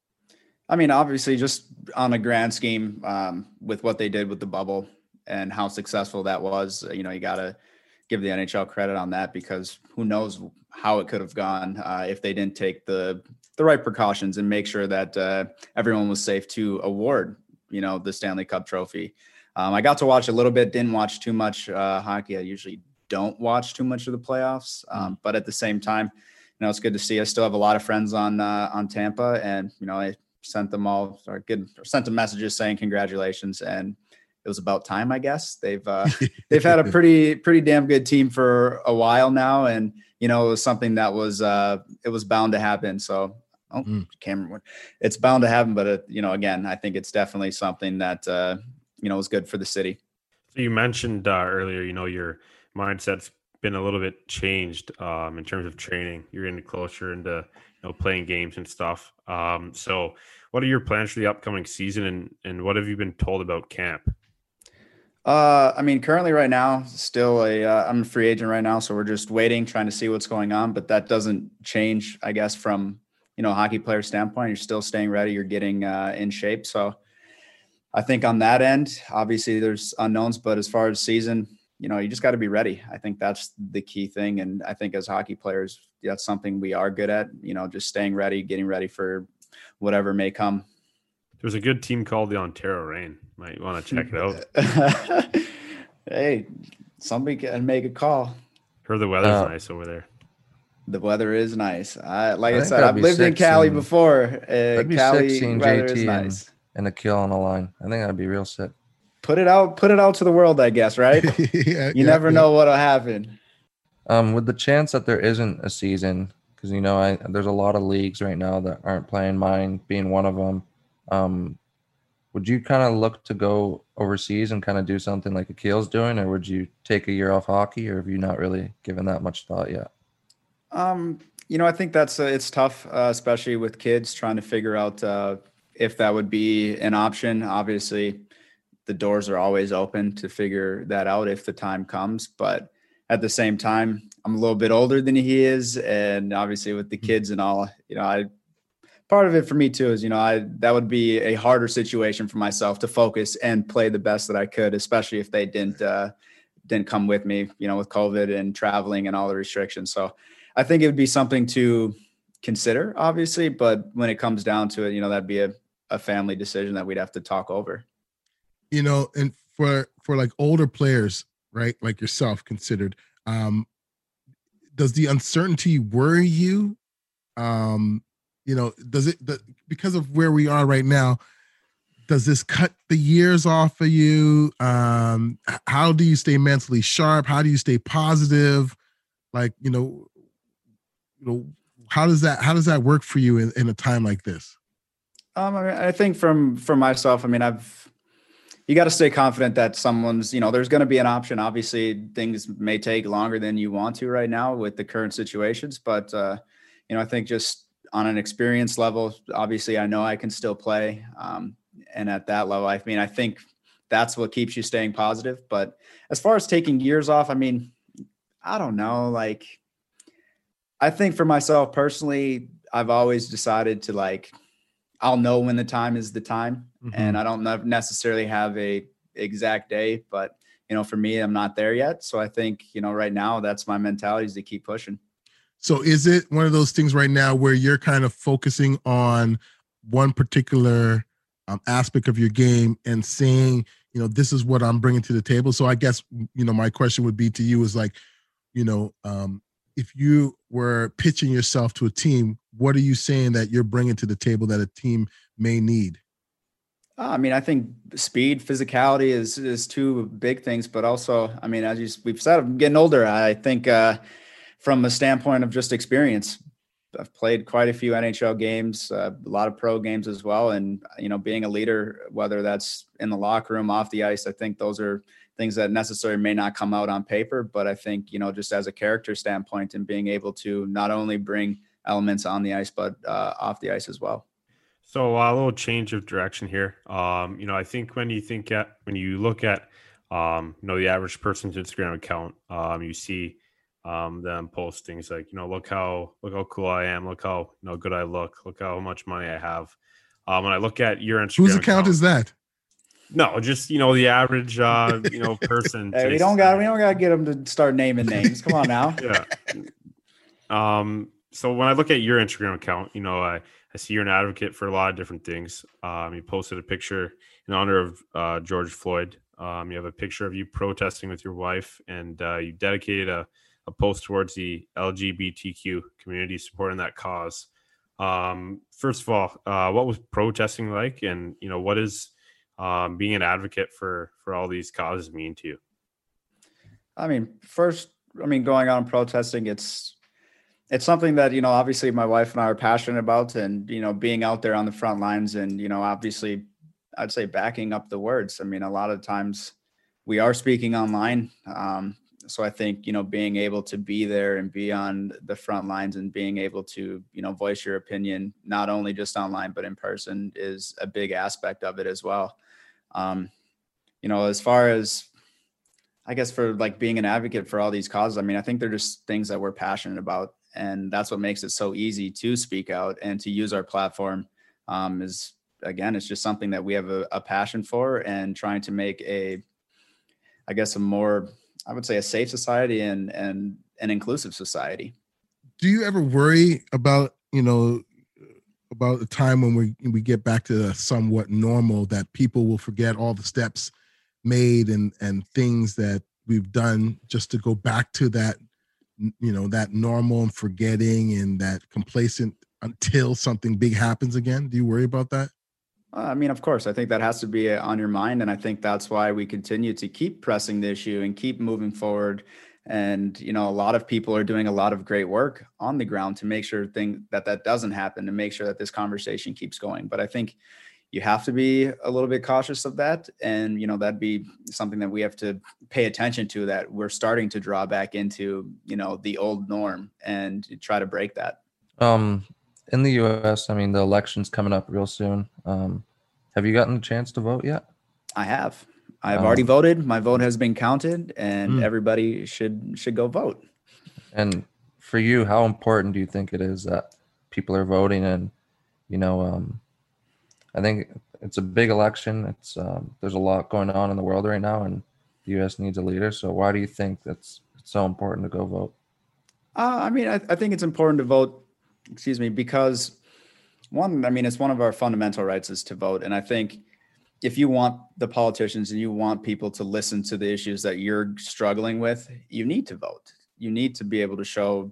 I mean, obviously, just on a grand scheme, um, with what they did with the bubble and how successful that was, you know, you got to give the N H L credit on that, because who knows how it could have gone uh, if they didn't take the the right precautions and make sure that uh, everyone was safe to award, you know, the Stanley Cup trophy. Um, I got to watch a little bit, didn't watch too much uh, hockey. I usually don't watch too much of the playoffs, um, but at the same time, you know, it's good to see. I still have a lot of friends on uh, on Tampa, and you know, I sent them all or good or sent them messages saying congratulations, and it was about time, I guess. They've uh, they've had a pretty pretty damn good team for a while now, and you know, it was something that was uh, it was bound to happen. So, oh, mm. can't remember what, it's bound to happen, but it, you know, again, I think it's definitely something that uh, you know, was good for the city. So you mentioned uh, earlier, you know, your mindset's been a little bit changed um, in terms of training. You're into closer into, you know, playing games and stuff. Um, so what are your plans for the upcoming season, and, and what have you been told about camp? Uh, I mean, currently right now, still a, uh, I'm a free agent right now. So we're just waiting, trying to see what's going on, but that doesn't change, I guess, from, you know, a hockey player standpoint. You're still staying ready. You're getting uh, in shape. So I think on that end, obviously there's unknowns, but as far as season, you know, you just got to be ready. I think that's the key thing. And I think as hockey players, that's something we are good at, you know, just staying ready, getting ready for whatever may come. There's a good team called the Ontario Reign. Might want to check it out. Hey, somebody can make a call. Heard the weather's uh, nice over there. The weather is nice. I, like I, I said, I've lived in Cali seeing, before. Uh, that'd be Cali sick seeing weather J T is nice. And, and Akil on the line. I think that'd be real sick. Put it out, put it out to the world, I guess, right? yeah, you yeah, never yeah. know what'll happen. Um, with the chance that there isn't a season, because you know, I there's a lot of leagues right now that aren't playing. Mine being one of them. Um, would you kind of look to go overseas and kind of do something like Akil's doing, or would you take a year off hockey, or have you not really given that much thought yet? Um, you know, I think that's uh, it's tough, uh, especially with kids trying to figure out uh, if that would be an option. Obviously, the doors are always open to figure that out if the time comes. But at the same time, I'm a little bit older than he is. And obviously with the kids and all, you know, I, part of it for me too is, you know, I, that would be a harder situation for myself to focus and play the best that I could, especially if they didn't, uh, didn't come with me, you know, with COVID and traveling and all the restrictions. So I think it would be something to consider, obviously, but when it comes down to it, you know, that'd be a, a family decision that we'd have to talk over. You know, and for for like older players, right, like yourself considered, um, does the uncertainty worry you? Um, you know, does it the, because of where we are right now? Does this cut the years off of you? Um, how do you stay mentally sharp? How do you stay positive? Like, you know, you know, how does that how does that work for you in, in a time like this? Um, I mean, I think from for myself, I mean, I've. You got to stay confident that someone's, you know, there's going to be an option. Obviously, things may take longer than you want to right now with the current situations. But, uh, you know, I think just on an experience level, obviously, I know I can still play. Um, and at that level, I mean, I think that's what keeps you staying positive. But as far as taking years off, I mean, I don't know. Like, I think for myself personally, I've always decided to like, I'll know when the time is the time. Mm-hmm. And I don't necessarily have a exact day, but, you know, for me, I'm not there yet. So I think, you know, right now that's my mentality is to keep pushing. So is it one of those things right now where you're kind of focusing on one particular um, aspect of your game and saying, you know, this is what I'm bringing to the table? So I guess, you know, my question would be to you is like, you know, um, if you were pitching yourself to a team, what are you saying that you're bringing to the table that a team may need? I mean, I think speed, physicality is is two big things, but also, I mean, as you, we've said, I'm getting older. I think uh, from a standpoint of just experience, I've played quite a few N H L games, uh, a lot of pro games as well. And, you know, being a leader, whether that's in the locker room, off the ice, I think those are things that necessarily may not come out on paper. But I think, you know, just as a character standpoint and being able to not only bring elements on the ice, but uh, off the ice as well. So uh, a little change of direction here. Um, you know, I think when you think at when you look at um, you know, the average person's Instagram account, um, you see um, them post things like, you know, look how look how cool I am, look how you know good I look, look how much money I have. Um, when I look at your Instagram, whose account, account is that? No, just you know the average uh, you know person. Hey, we don't got we don't got to get them to start naming names. Come on now. Yeah. Um. So when I look at your Instagram account, you know, I. I see you're an advocate for a lot of different things. Um, you posted a picture in honor of uh, George Floyd. Um, you have a picture of you protesting with your wife, and uh, you dedicated a, a post towards the L G B T Q community supporting that cause. Um, first of all, uh, what was protesting like? And, you know, what is um, being an advocate for for all these causes mean to you? I mean, first, I mean, going out and protesting, it's it's something that, you know, obviously my wife and I are passionate about, and, you know, being out there on the front lines and, you know, obviously I'd say backing up the words. I mean, a lot of times we are speaking online. Um, so I think, you know, being able to be there and be on the front lines and being able to, you know, voice your opinion, not only just online, but in person, is a big aspect of it as well. Um, you know, as far as, I guess, for like being an advocate for all these causes, I mean, I think they're just things that we're passionate about. And that's what makes it so easy to speak out and to use our platform. Um, is again, it's just something that we have a, a passion for, and trying to make a, I guess, a more, I would say, a safe society and and an inclusive society. Do you ever worry about, you know, about the time when we we get back to somewhat normal, that people will forget all the steps made and and things that we've done just to go back to that, you know, that normal, and forgetting and that complacent until something big happens again? Do you worry about that? I mean, of course, I think that has to be on your mind. And I think that's why we continue to keep pressing the issue and keep moving forward. And, you know, a lot of people are doing a lot of great work on the ground to make sure thing that that doesn't happen, to make sure that this conversation keeps going. But I think you have to be a little bit cautious of that. And, you know, that'd be something that we have to pay attention to, that we're starting to draw back into, you know, the old norm and try to break that. Um, in the U S, I mean, the election's coming up real soon. Um, have you gotten a chance to vote yet? I have. I've Um, already voted. My vote has been counted, and Mm. everybody should should go vote. And for you, how important do you think it is that people are voting? And, you know, um, I think it's a big election. It's um, there's a lot going on in the world right now, and the U S needs a leader. So why do you think that's it's so important to go vote? Uh, I mean, I, I think it's important to vote, excuse me, because one, I mean, it's one of our fundamental rights is to vote. And I think if you want the politicians and you want people to listen to the issues that you're struggling with, you need to vote. You need to be able to show,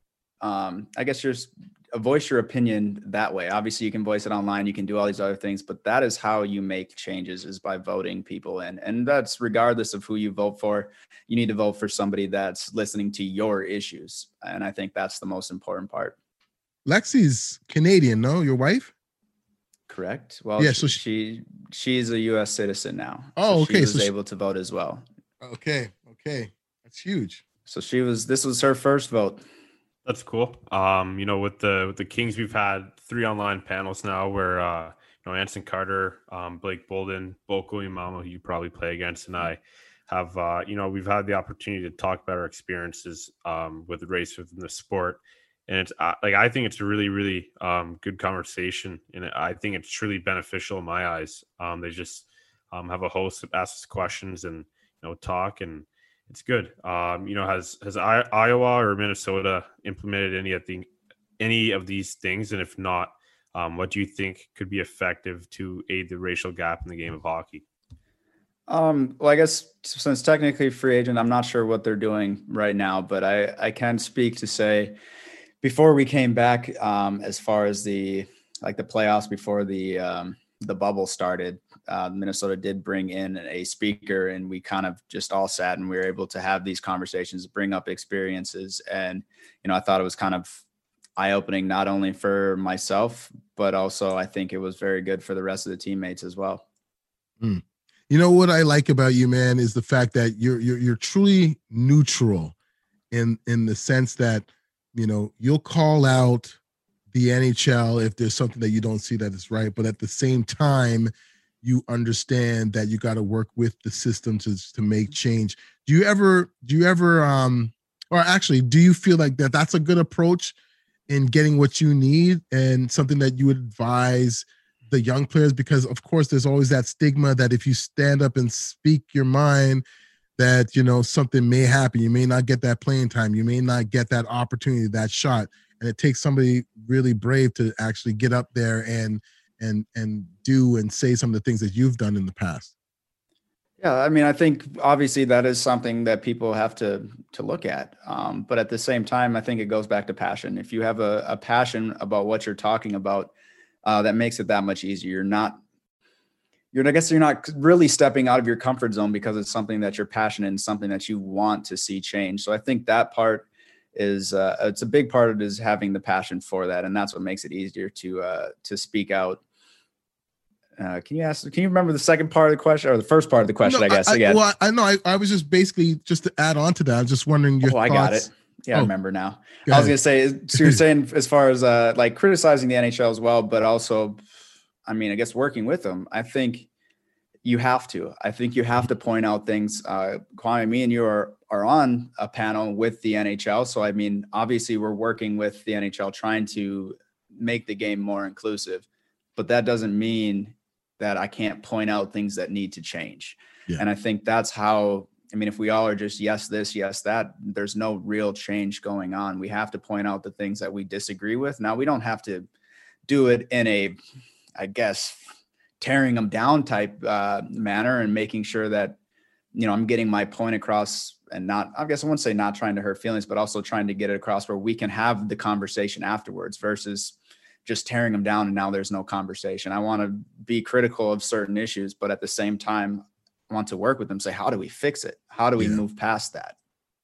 um, I guess, your voice your opinion that way. Obviously, you can voice it online, you can do all these other things, but that is how you make changes, is by voting people in. And that's regardless of who you vote for. You need to vote for somebody that's listening to your issues. And I think that's the most important part. Lexi's Canadian, no? Your wife? Correct. Well, Yeah, yeah, so so she- she, she's a U S citizen now. Oh, so okay, She was so she- able to vote as well. Okay, okay. That's huge. So she was, this was her first vote. That's cool. Um, you know, with the with the Kings, we've had three online panels now where uh, you know, Anson Carter, um, Blake Bolden, Boko Imamo, who you probably play against, and I have uh, you know, we've had the opportunity to talk about our experiences um, with race within the sport. And it's uh, like, I think it's a really, really um, good conversation. And I think it's truly beneficial in my eyes. Um, they just um, have a host that asks questions and, you know, talk, and it's good. Um, you know, has, has I- Iowa or Minnesota implemented any of the, any of these things? And if not, um, what do you think could be effective to aid the racial gap in the game of hockey? Um, well, I guess since technically free agent, I'm not sure what they're doing right now, but I, I can speak to say, before we came back, um, as far as the like the playoffs before the um, the bubble started, uh, Minnesota did bring in a speaker, and we kind of just all sat and we were able to have these conversations, bring up experiences, and you know, I thought it was kind of eye opening, not only for myself, but also I think it was very good for the rest of the teammates as well. Mm. You know what I like about you, man, is the fact that you're you're you're truly neutral in in the sense that, you know, you'll call out the N H L if there's something that you don't see that is right, but at the same time, you understand that you got to work with the system to to make change. Do you ever do you ever um or actually do you feel like that that's a good approach in getting what you need, and something that you would advise the young players? Because of course there's always that stigma that if you stand up and speak your mind, that, you know, something may happen. You may not get that playing time. You may not get that opportunity, that shot. And it takes somebody really brave to actually get up there and and and do and say some of the things that you've done in the past. Yeah, I mean, I think obviously that is something that people have to to look at. Um, but at the same time, I think it goes back to passion. If you have a, a passion about what you're talking about, uh, that makes it that much easier. You're not you're, I guess you're not really stepping out of your comfort zone because it's something that you're passionate and something that you want to see change. So I think that part is, uh, it's a big part of it is having the passion for that. And that's what makes it easier to, uh, to speak out. Uh, can you ask, can you remember the second part of the question or the first part of the question? No, I guess I, again. Well, I know I, I was just basically just to add on to that. I was just wondering your oh, thoughts. I got it. Yeah, oh, I remember now. go I was ahead. going to say, so you're saying as far as uh, like criticizing the N H L as well, but also, I mean, I guess working with them, I think you have to. I think you have to point out things. Uh, Kwame, me and you are, are on a panel with the N H L. So, I mean, obviously we're working with the N H L trying to make the game more inclusive, but that doesn't mean that I can't point out things that need to change. Yeah. And I think that's how, I mean, if we all are just yes, this, yes, that, there's no real change going on. We have to point out the things that we disagree with. Now, we don't have to do it in a, I guess, tearing them down type uh, manner and making sure that, you know, I'm getting my point across and not, I guess I wouldn't say not trying to hurt feelings, but also trying to get it across where we can have the conversation afterwards versus just tearing them down and now there's no conversation. I want to be critical of certain issues, but at the same time, I want to work with them, say, how do we fix it? How do we yeah. move past that?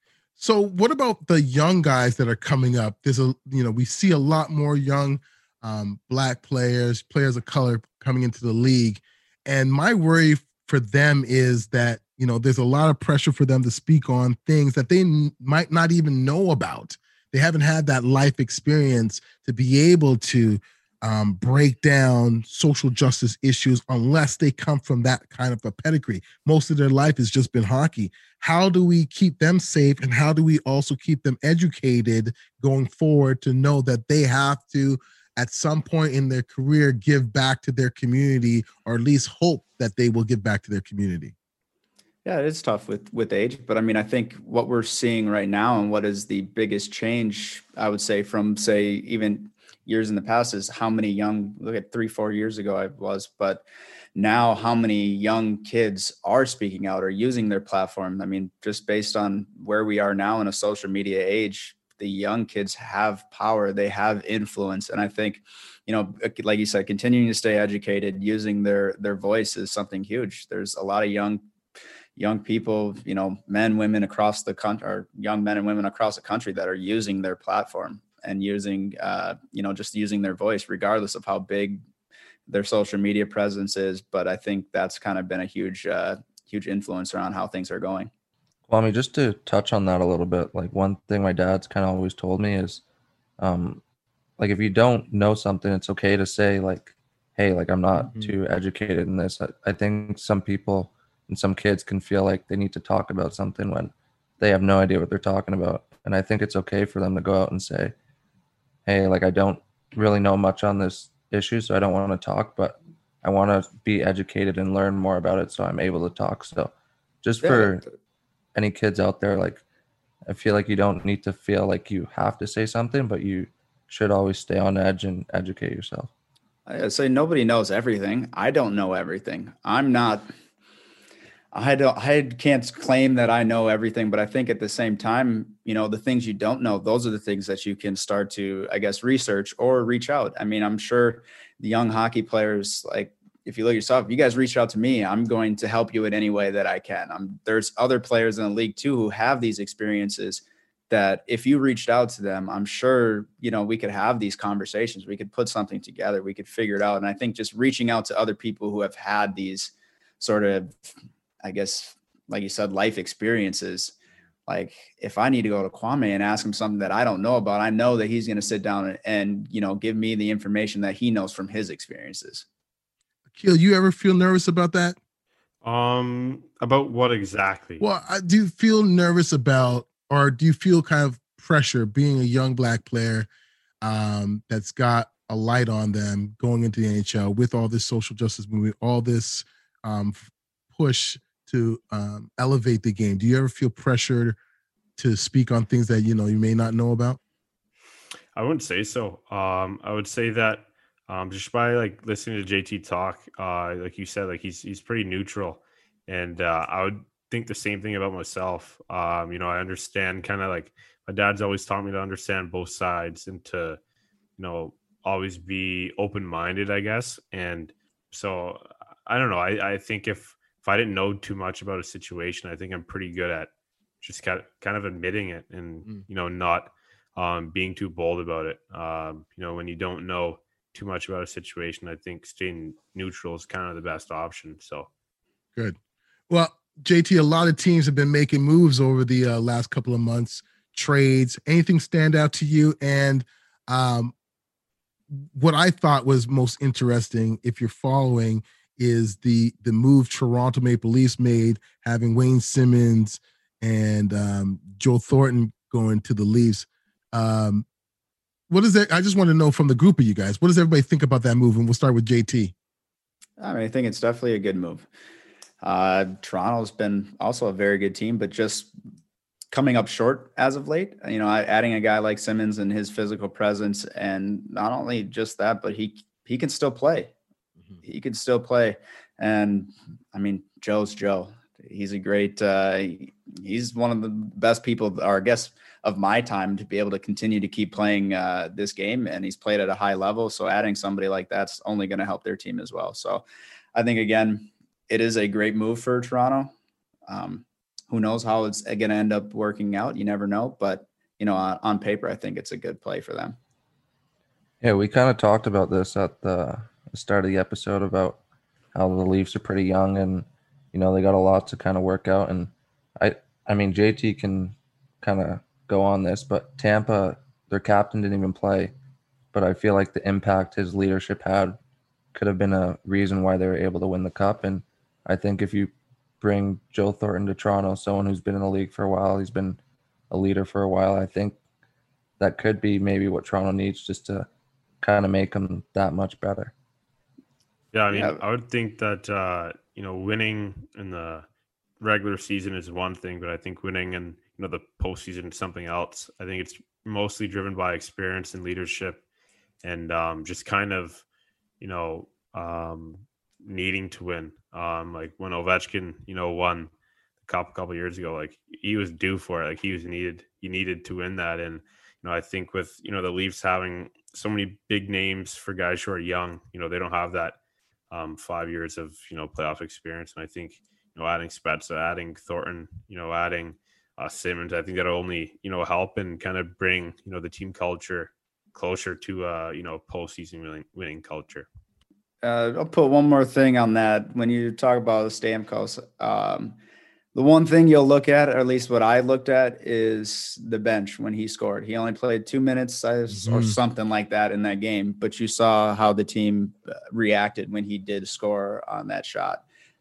So what about the young guys that are coming up? There's a, you know, we see a lot more young um, Black players, players of color coming into the league. And my worry for them is that, you know, there's a lot of pressure for them to speak on things that they n- might not even know about. They haven't had that life experience to be able to um, break down social justice issues unless they come from that kind of a pedigree. Most of their life has just been hockey. How do we keep them safe, and how do we also keep them educated going forward to know that they have to, at some point in their career, give back to their community, or at least hope that they will give back to their community? Yeah, it's tough with, with age, but I mean, I think what we're seeing right now and what is the biggest change, I would say, from say even years in the past is how many young, look at three, four years ago I was, but now how many young kids are speaking out or using their platform. I mean, just based on where we are now in a social media age, the young kids have power, they have influence. And I think, you know, like you said, continuing to stay educated, using their, their voice is something huge. There's a lot of young young people, you know, men, women across the country, or young men and women across the country that are using their platform and using, uh, you know, just using their voice, regardless of how big their social media presence is. But I think that's kind of been a huge, uh, huge influence around how things are going. Well, I mean, just to touch on that a little bit, like one thing my dad's kind of always told me is, um, like, if you don't know something, it's okay to say like, hey, like, I'm not mm-hmm. too educated in this. I, I think some people and some kids can feel like they need to talk about something when they have no idea what they're talking about. And I think it's okay for them to go out and say, hey, like, I don't really know much on this issue, so I don't want to talk, but I want to be educated and learn more about it so I'm able to talk. So just yeah. for any kids out there, like, I feel like you don't need to feel like you have to say something, but you should always stay on edge and educate yourself. I say nobody knows everything. I don't know everything. I'm not... I don't, I can't claim that I know everything, but I think at the same time, you know, the things you don't know, those are the things that you can start to, I guess, research or reach out. I mean, I'm sure the young hockey players, like, if you look yourself, if you guys reach out to me, I'm going to help you in any way that I can. I'm, there's other players in the league too who have these experiences that if you reached out to them, I'm sure, you know, we could have these conversations. We could put something together. We could figure it out. And I think just reaching out to other people who have had these sort of, I guess, like you said, life experiences. Like, if I need to go to Kwame and ask him something that I don't know about, I know that he's going to sit down and, and, you know, give me the information that he knows from his experiences. Akil, you ever feel nervous about that? Um, about what exactly? Well, do you feel nervous about, or do you feel kind of pressure being a young Black player um, that's got a light on them going into the N H L with all this social justice movement, all this um, push to um, elevate the game? Do you ever feel pressured to speak on things that, you know, you may not know about? I wouldn't say so. Um, I would say that um, just by like listening to J T talk, uh, like you said, like he's he's pretty neutral, and uh, I would think the same thing about myself. Um, you know, I understand kind of like my dad's always taught me to understand both sides and to, you know, always be open-minded, I guess. And so I don't know. I, I think if if I didn't know too much about a situation, I think I'm pretty good at just kind of, kind of admitting it and Mm. you know not um, being too bold about it. Um, you know, when you don't know too much about a situation, I think staying neutral is kind of the best option. So Good. Well, J T, a lot of teams have been making moves over the uh, last couple of months, trades. Anything stand out to you? And um, what I thought was most interesting, if you're following, is the the move Toronto Maple Leafs made, having Wayne Simmons and um, Joe Thornton going to the Leafs. Um, what is that? I just want to know from the group of you guys, what does everybody think about that move? And we'll start with J T. I mean, I think it's definitely a good move. Uh, Toronto's been also a very good team, but just coming up short as of late. You know, adding a guy like Simmons and his physical presence, and not only just that, but he he can still play. Mm-hmm. He can still play, and I mean, Joe's Joe. He's a great. Uh, he's one of the best people, or I guess, of my time to be able to continue to keep playing uh, this game, and he's played at a high level. So adding somebody like that's only going to help their team as well. So I think again, it is a great move for Toronto. Um, who knows how it's going to end up working out? You never know. But, you know, on, on paper, I think it's a good play for them. Yeah, we kind of talked about this at the start of the episode about how the Leafs are pretty young and, you know, they got a lot to kind of work out. And I, I mean, J T can kind of go on this, but Tampa, their captain didn't even play. But I feel like the impact his leadership had could have been a reason why they were able to win the cup. And I think if you bring Joe Thornton to Toronto, someone who's been in the league for a while, he's been a leader for a while, I think that could be maybe what Toronto needs just to kind of make them that much better. Yeah, I mean, Yeah. I would think that, uh, you know, winning in the regular season is one thing, but I think winning in, you know, the postseason is something else. I think it's mostly driven by experience and leadership and um, just kind of, you know, um, needing to win. Um, like when Ovechkin, you know, won the cup a couple years ago, like he was due for it. Like he was needed, he needed to win that. And, you know, I think with, you know, the Leafs having so many big names for guys who are young, you know, they don't have that um, five years of, you know, playoff experience. And I think, you know, adding Spezza, adding Thornton, you know, adding uh, Simmons, I think that'll only, you know, help and kind of bring, you know, the team culture closer to, uh, you know, postseason winning, winning culture. Uh, I'll put one more thing on that. When you talk about Stamkos, um, the one thing you'll look at, or at least what I looked at, is the bench when he scored. He only played two minutes mm-hmm. or something like that in that game, but you saw how the team reacted when he did score on that shot.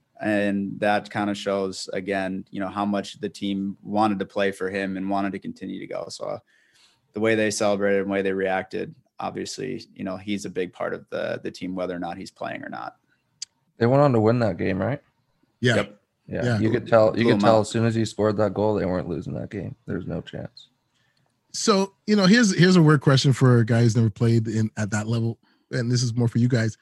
And that kind of shows, again, you know, how much the team wanted to play for him and wanted to continue to go. So the way they celebrated and the way they reacted, obviously, you know, he's a big part of the the team, whether or not he's playing or not. They went on to win that game, right? Yeah. Yep. Yeah. Yeah. You could tell, you Blew could him tell out. as soon as he scored that goal, they weren't losing that game. There's no chance. So, you know, here's here's a weird question for a guy who's never played in at that level, and this is more for you guys.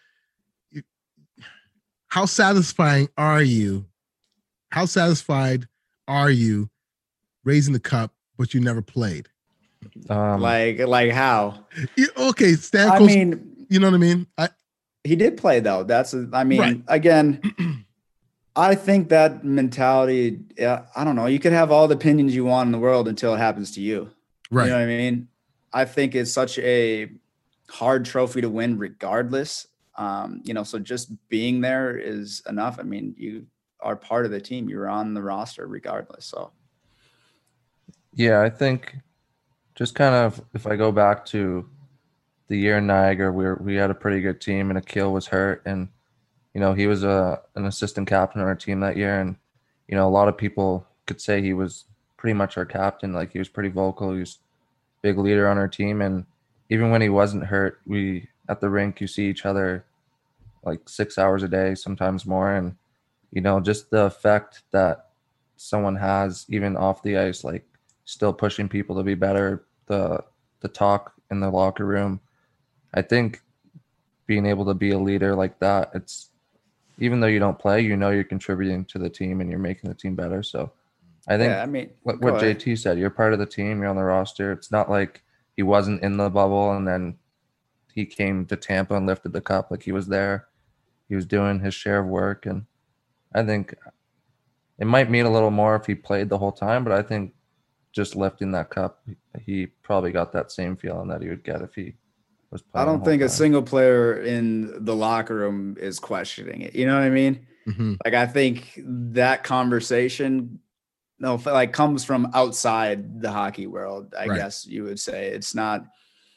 How satisfying are you? How satisfied are you raising the cup, but you never played? Um, like, like how? You, okay, Stamkos. I mean, you know what I mean? I, he did play though. That's, a, I mean, Right. again, I think that mentality, yeah, I don't know. You could have all the opinions you want in the world until it happens to you. right. You know what I mean? I think it's such a hard trophy to win regardless. Um, you know, so just being there is enough. I mean, you are part of the team. You're on the roster regardless. So, yeah, I think just kind of if I go back to the year in Niagara, we were, we had a pretty good team and Akil was hurt. And, you know, he was a, an assistant captain on our team that year. And, you know, a lot of people could say he was pretty much our captain. Like he was pretty vocal. He was a big leader on our team. And even when he wasn't hurt, we at the rink, you see each other like six hours a day, sometimes more. And, you know, just the effect that someone has even off the ice, like still pushing people to be better, the the talk in the locker room. I think being able to be a leader like that, it's even though you don't play, you know you're contributing to the team and you're making the team better. So I think yeah, I mean, what, go what ahead. J T said, you're part of the team, you're on the roster. It's not like he wasn't in the bubble and then he came to Tampa and lifted the cup. Like he was there. he was doing his share of work, and I think it might mean a little more if he played the whole time, but I think just lifting that cup, he probably got that same feeling that he would get if he was playing. I don't think time. a single player in the locker room is questioning it. You know what I mean? Mm-hmm. Like, I think that conversation, no, like comes from outside the hockey world, I right. guess you would say. It's not,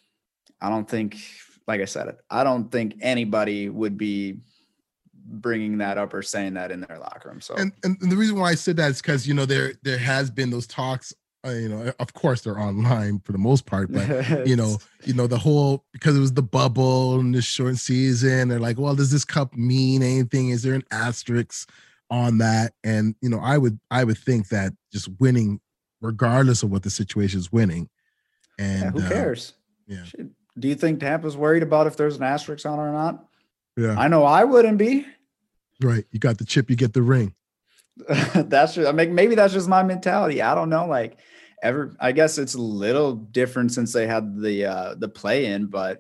I don't think, like I said, I don't think anybody would be bringing that up or saying that in their locker room. So, and, and the reason why I said that is because, you know, there, there has been those talks, uh, you know, of course they're online for the most part, but you know, you know, the whole, because it was the bubble and the short season, they're like, well, does this cup mean anything? Is there an asterisk on that? And, you know, I would, I would think that just winning, regardless of what the situation is, winning. And yeah, who uh, cares? Yeah. Do you think Tampa's worried about if there's an asterisk on it or not? Yeah. I know I wouldn't be. Right. You got the chip, you get the ring. That's just, I mean, maybe that's just my mentality. I don't know. Like, ever, I guess it's a little different since they had the, uh, the play in, but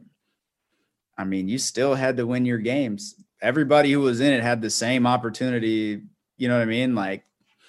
I mean, you still had to win your games. Everybody who was in it had the same opportunity. You know what I mean? Like,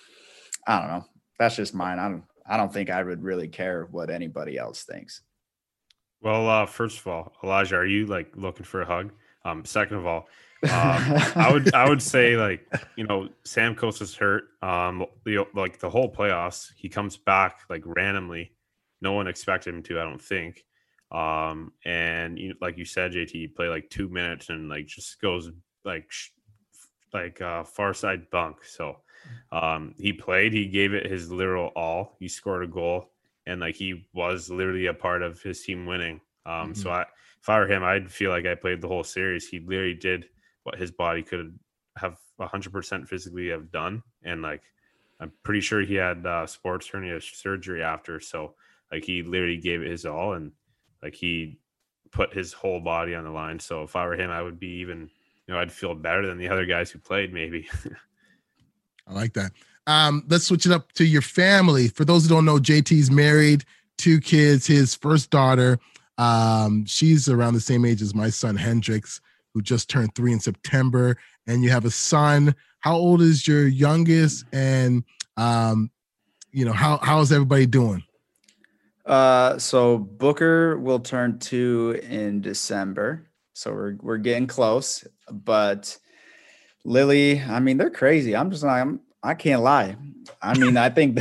I don't know. That's just mine. I don't, I don't think I would really care what anybody else thinks. Well, uh, first of all, Elijah, are you like looking for a hug? Um, second of all, um, I would I would say, like, you know, Stamkos is hurt. Um, the, like the whole playoffs, he comes back like randomly. No one expected him to, I don't think. Um, and you, like you said, J T, he played like two minutes and like just goes like sh- like uh, far side bunk. So um, he played. He gave it his literal all. He scored a goal, and like he was literally a part of his team winning. Um, mm-hmm. So I, if I were him, I'd feel like I played the whole series. He literally did what his body could have one hundred percent physically have done. And like, I'm pretty sure he had uh, sports hernia surgery after. So like, he literally gave it his all, and like he put his whole body on the line. So if I were him, I would be even, you know, I'd feel better than the other guys who played maybe. I like that. Um, let's switch it up to your family. For those who don't know, J T's married, two kids, his first daughter. Um, she's around the same age as my son, Hendrix, who just turned three in September. And you have a son. How old is your youngest? And, um, you know, how, how is everybody doing? Uh, so Booker will turn two in December. So we're, we're getting close, but Lily, I mean, they're crazy. I'm just like, I'm, I can't lie. I mean, I think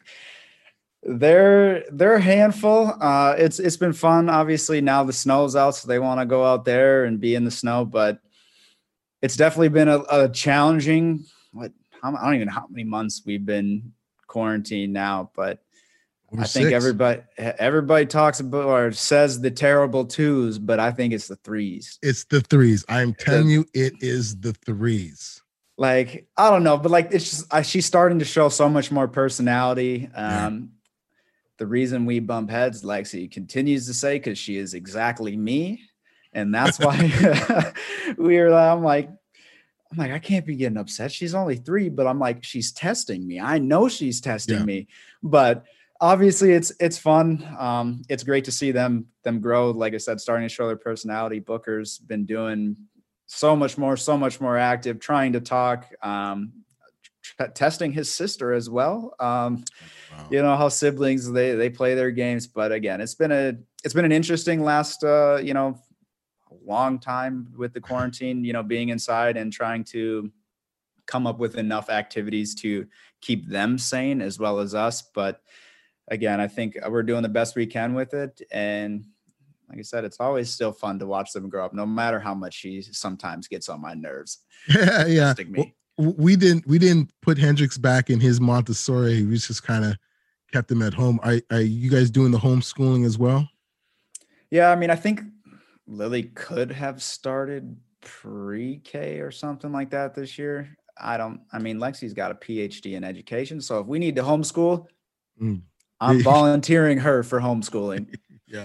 they're, they're a handful. Uh, it's, it's been fun. Obviously now the snow's out, so they want to go out there and be in the snow, but it's definitely been a, a challenging, what, I don't even know how many months we've been quarantined now, but Over I think six. everybody, everybody talks about or says the terrible twos, but I think it's the threes. It's the threes. I'm telling the, you, it is the threes. Like, I don't know, but like, it's just, I, she's starting to show so much more personality. Um, yeah. The reason we bump heads, Lexi continues to say, because she is exactly me. And that's why we're, I'm like, I'm like, I can't be getting upset. She's only three, but I'm like, she's testing me. I know she's testing yeah. me, but obviously it's, it's fun. Um, it's great to see them, them grow. Like I said, starting to show their personality. Booker's been doing so much more, so much more active, trying to talk, um, t- testing his sister as well. Um, wow. You know how siblings, they, they play their games, but again, it's been a, it's been an interesting last, uh, you know, long time with the quarantine, you know, being inside and trying to come up with enough activities to keep them sane as well as us. But again, I think we're doing the best we can with it. And like I said, it's always still fun to watch them grow up, no matter how much she sometimes gets on my nerves. Yeah, yeah. Me. Well, we didn't we didn't put Hendrix back in his Montessori. We just kind of kept him at home. Are, are you guys doing the homeschooling as well? Yeah, I mean, I think Lily could have started pre-K or something like that this year. I don't, I mean, Lexi's got a P H D in education. So if we need to homeschool, mm. I'm volunteering her for homeschooling. Yeah.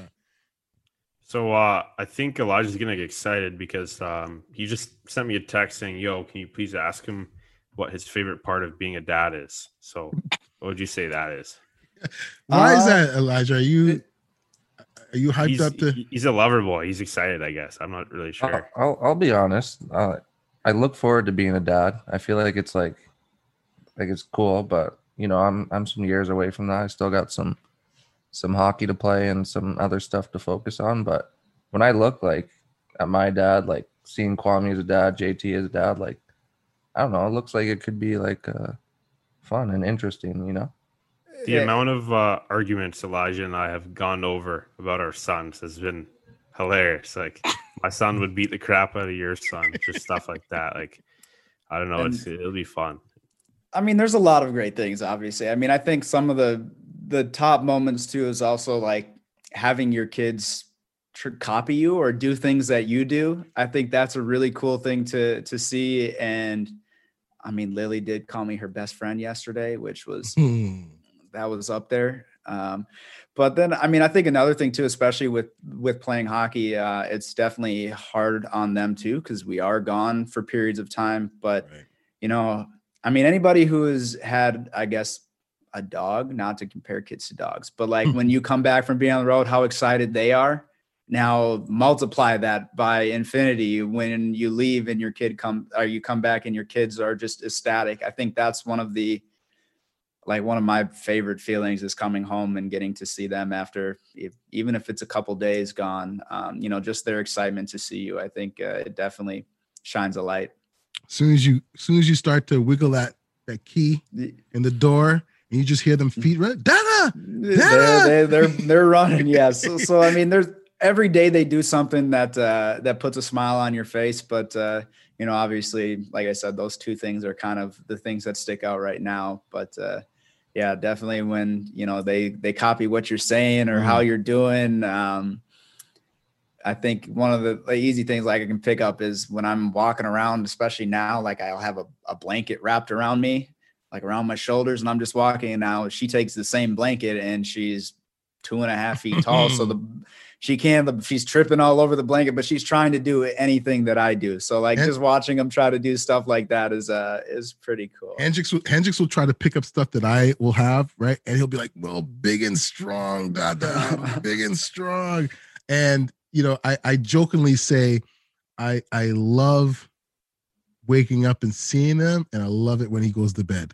So uh, I think Elijah's going to get excited because um, he just sent me a text saying, yo, can you please ask him what his favorite part of being a dad is? So what would you say that is? Why uh, is that, Elijah? Are you... Are you hyped he's, up to? He's a lover boy. He's excited, I guess. I'm not really sure. I'll, I'll, I'll be honest. Uh, I look forward to being a dad. I feel like it's like like it's cool, but you know, I'm I'm some years away from that. I still got some some hockey to play and some other stuff to focus on. But when I look like at my dad, like seeing Kwame as a dad, J T as a dad, like I don't know, it looks like it could be like uh, fun and interesting, you know. The Yeah. amount of uh, arguments Elijah and I have gone over about our sons has been hilarious. Like my son would beat the crap out of your son, just stuff like that. Like I don't know, And- it's it'll be fun. I mean, there's a lot of great things, obviously. I mean, I think some of the the top moments too is also like having your kids tr- copy you or do things that you do. I think that's a really cool thing to to see. And I mean, Lily did call me her best friend yesterday, which was Hmm. that was up there. Um, but then, I mean, I think another thing too, especially with with playing hockey, uh, it's definitely hard on them too because we are gone for periods of time. But Right. you know, I mean, anybody who has had, I guess, a dog, not to compare kids to dogs, but like when you come back from being on the road, how excited they are. Now multiply that by infinity when you leave and your kid come or you come back and your kids are just ecstatic. I think that's one of the like one of my favorite feelings is coming home and getting to see them after if, even if it's a couple days gone, um, you know, just their excitement to see you. I think uh, it definitely shines a light. As soon as you, as soon as you start to wiggle that that key in the door, and you just hear them feet run, Dada. They're, they, they're, they're running. Yes. So, so, I mean, there's every day they do something that, uh, that puts a smile on your face. But, uh, you know, obviously, like I said, those two things are kind of the things that stick out right now. But, uh, yeah, definitely when, you know, they, they copy what you're saying or how you're doing. Um, I think one of the like, easy things like I can pick up is when I'm walking around, especially now, like I'll have a, a blanket wrapped around me, like around my shoulders, and I'm just walking. And now she takes the same blanket and she's two and a half feet tall. So the she can she's tripping all over the blanket, but she's trying to do anything that I do. So like And- just watching them try to do stuff like that is uh is pretty cool. Hendrix will, Hendrix will try to pick up stuff that I will have, right? And he'll be like, well, big and strong, Dada, big and strong. And, you know, I, I jokingly say, I I love waking up and seeing him, and I love it when he goes to bed.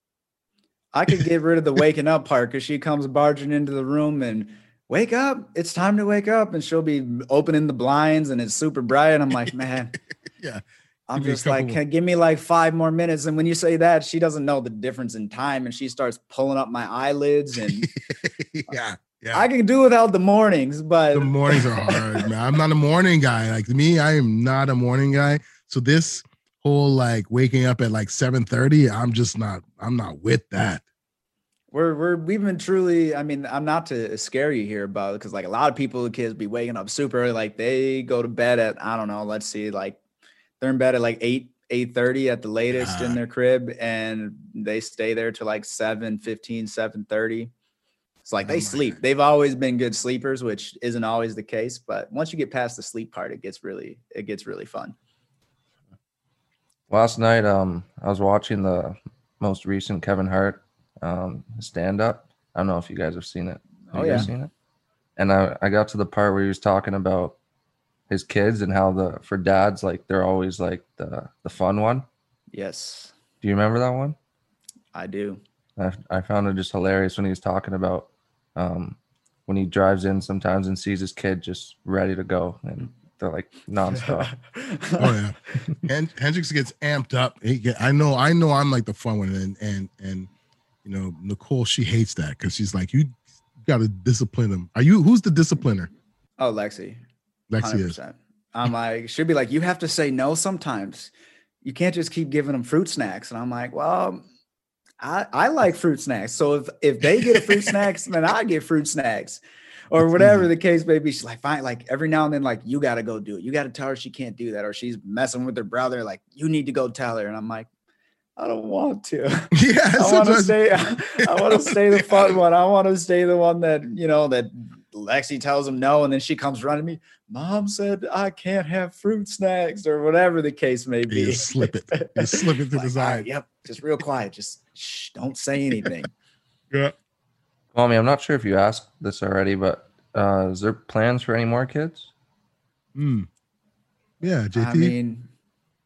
I could get rid of the waking up part because she comes barging into the room and wake up. It's time to wake up. And she'll be opening the blinds and it's super bright. And I'm like, man, Yeah. I'm Give me a just like, couple- "Can- give me like five more minutes. And when you say that, she doesn't know the difference in time. And she starts pulling up my eyelids. And yeah. Yeah. I can do without the mornings, but The mornings are hard, man. I'm not a morning guy. Like me, I am not a morning guy. So this whole like waking up at like seven thirty, I'm just not, I'm not with that. We're we're we've been truly. I mean, I'm not to scare you here about it because like a lot of people, kids be waking up super early. Like they go to bed at I don't know. Let's see, like they're in bed at like eight eight thirty at the latest Yeah. in their crib, and they stay there till like seven fifteen, seven thirty. It's like Oh they my sleep. God. They've always been good sleepers, which isn't always the case. But once you get past the sleep part, it gets really it gets really fun. Last night, um, I was watching the most recent Kevin Hart um stand up. I don't know if you guys have seen it. Have Oh, you guys yeah. seen it? And I, I got to the part where he was talking about his kids and how the for dads, like they're always like the the fun one. Yes, Do you remember that one? I do. I, I found it just hilarious when he was talking about um, when he drives in sometimes and sees his kid just ready to go, and they're like nonstop. Oh yeah. And Hendrix gets amped up. He get, I know, I know I'm like the fun one. And and and you know, Nicole, she hates that because she's like, you gotta discipline him. Are you who's the discipliner? Oh, Lexi. Lexi one hundred is. percent. I'm like, she'd be like, you have to say no sometimes. You can't just keep giving them fruit snacks. And I'm like, well, I, I like fruit snacks. So if, if they get a fruit snacks, then I get fruit snacks or That's whatever easy. the case may be. She's like, fine. Like every now and then, like, you got to go do it. You got to tell her she can't do that. Or she's messing with her brother. Like, you need to go tell her. And I'm like, I don't want to. Yeah. I want to sometimes- stay. I want to stay the fun one. I want to stay the one that, you know, that Lexi tells him no, and then she comes running to me. Mom said I can't have fruit snacks or whatever the case may You be. just slip it. You just slip it to Like, the all right, side. yep, just real quiet. Just shh, don't say anything. Yeah. Well, I mean, I'm not sure if you asked this already, but uh, is there plans for any more kids? Mm. Yeah, J T. I mean,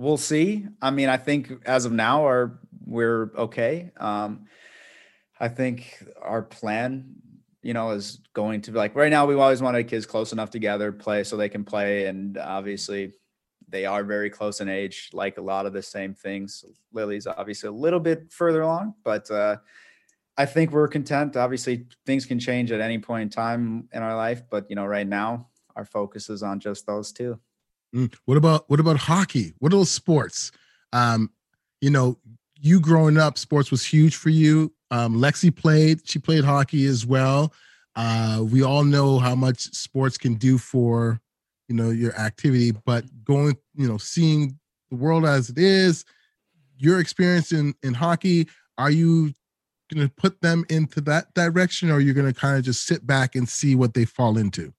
we'll see. I mean, I think as of now, our we're okay. Um, I think our plan, you know, is going to be like right now. We always wanted kids close enough together, play so they can play, and obviously, they are very close in age. Like a lot of the same things. Lily's obviously a little bit further along, but uh, I think we're content. Obviously, things can change at any point in time in our life, but you know, right now, our focus is on just those two. Mm. What about what about hockey? What are those sports? Um, you know, you growing up, sports was huge for you. Um, Lexi played; she played hockey as well. Uh, we all know how much sports can do for, you know, your activity. But going, you know, seeing the world as it is, your experience in in hockey, are you going to put them into that direction, or are you going to kind of just sit back and see what they fall into?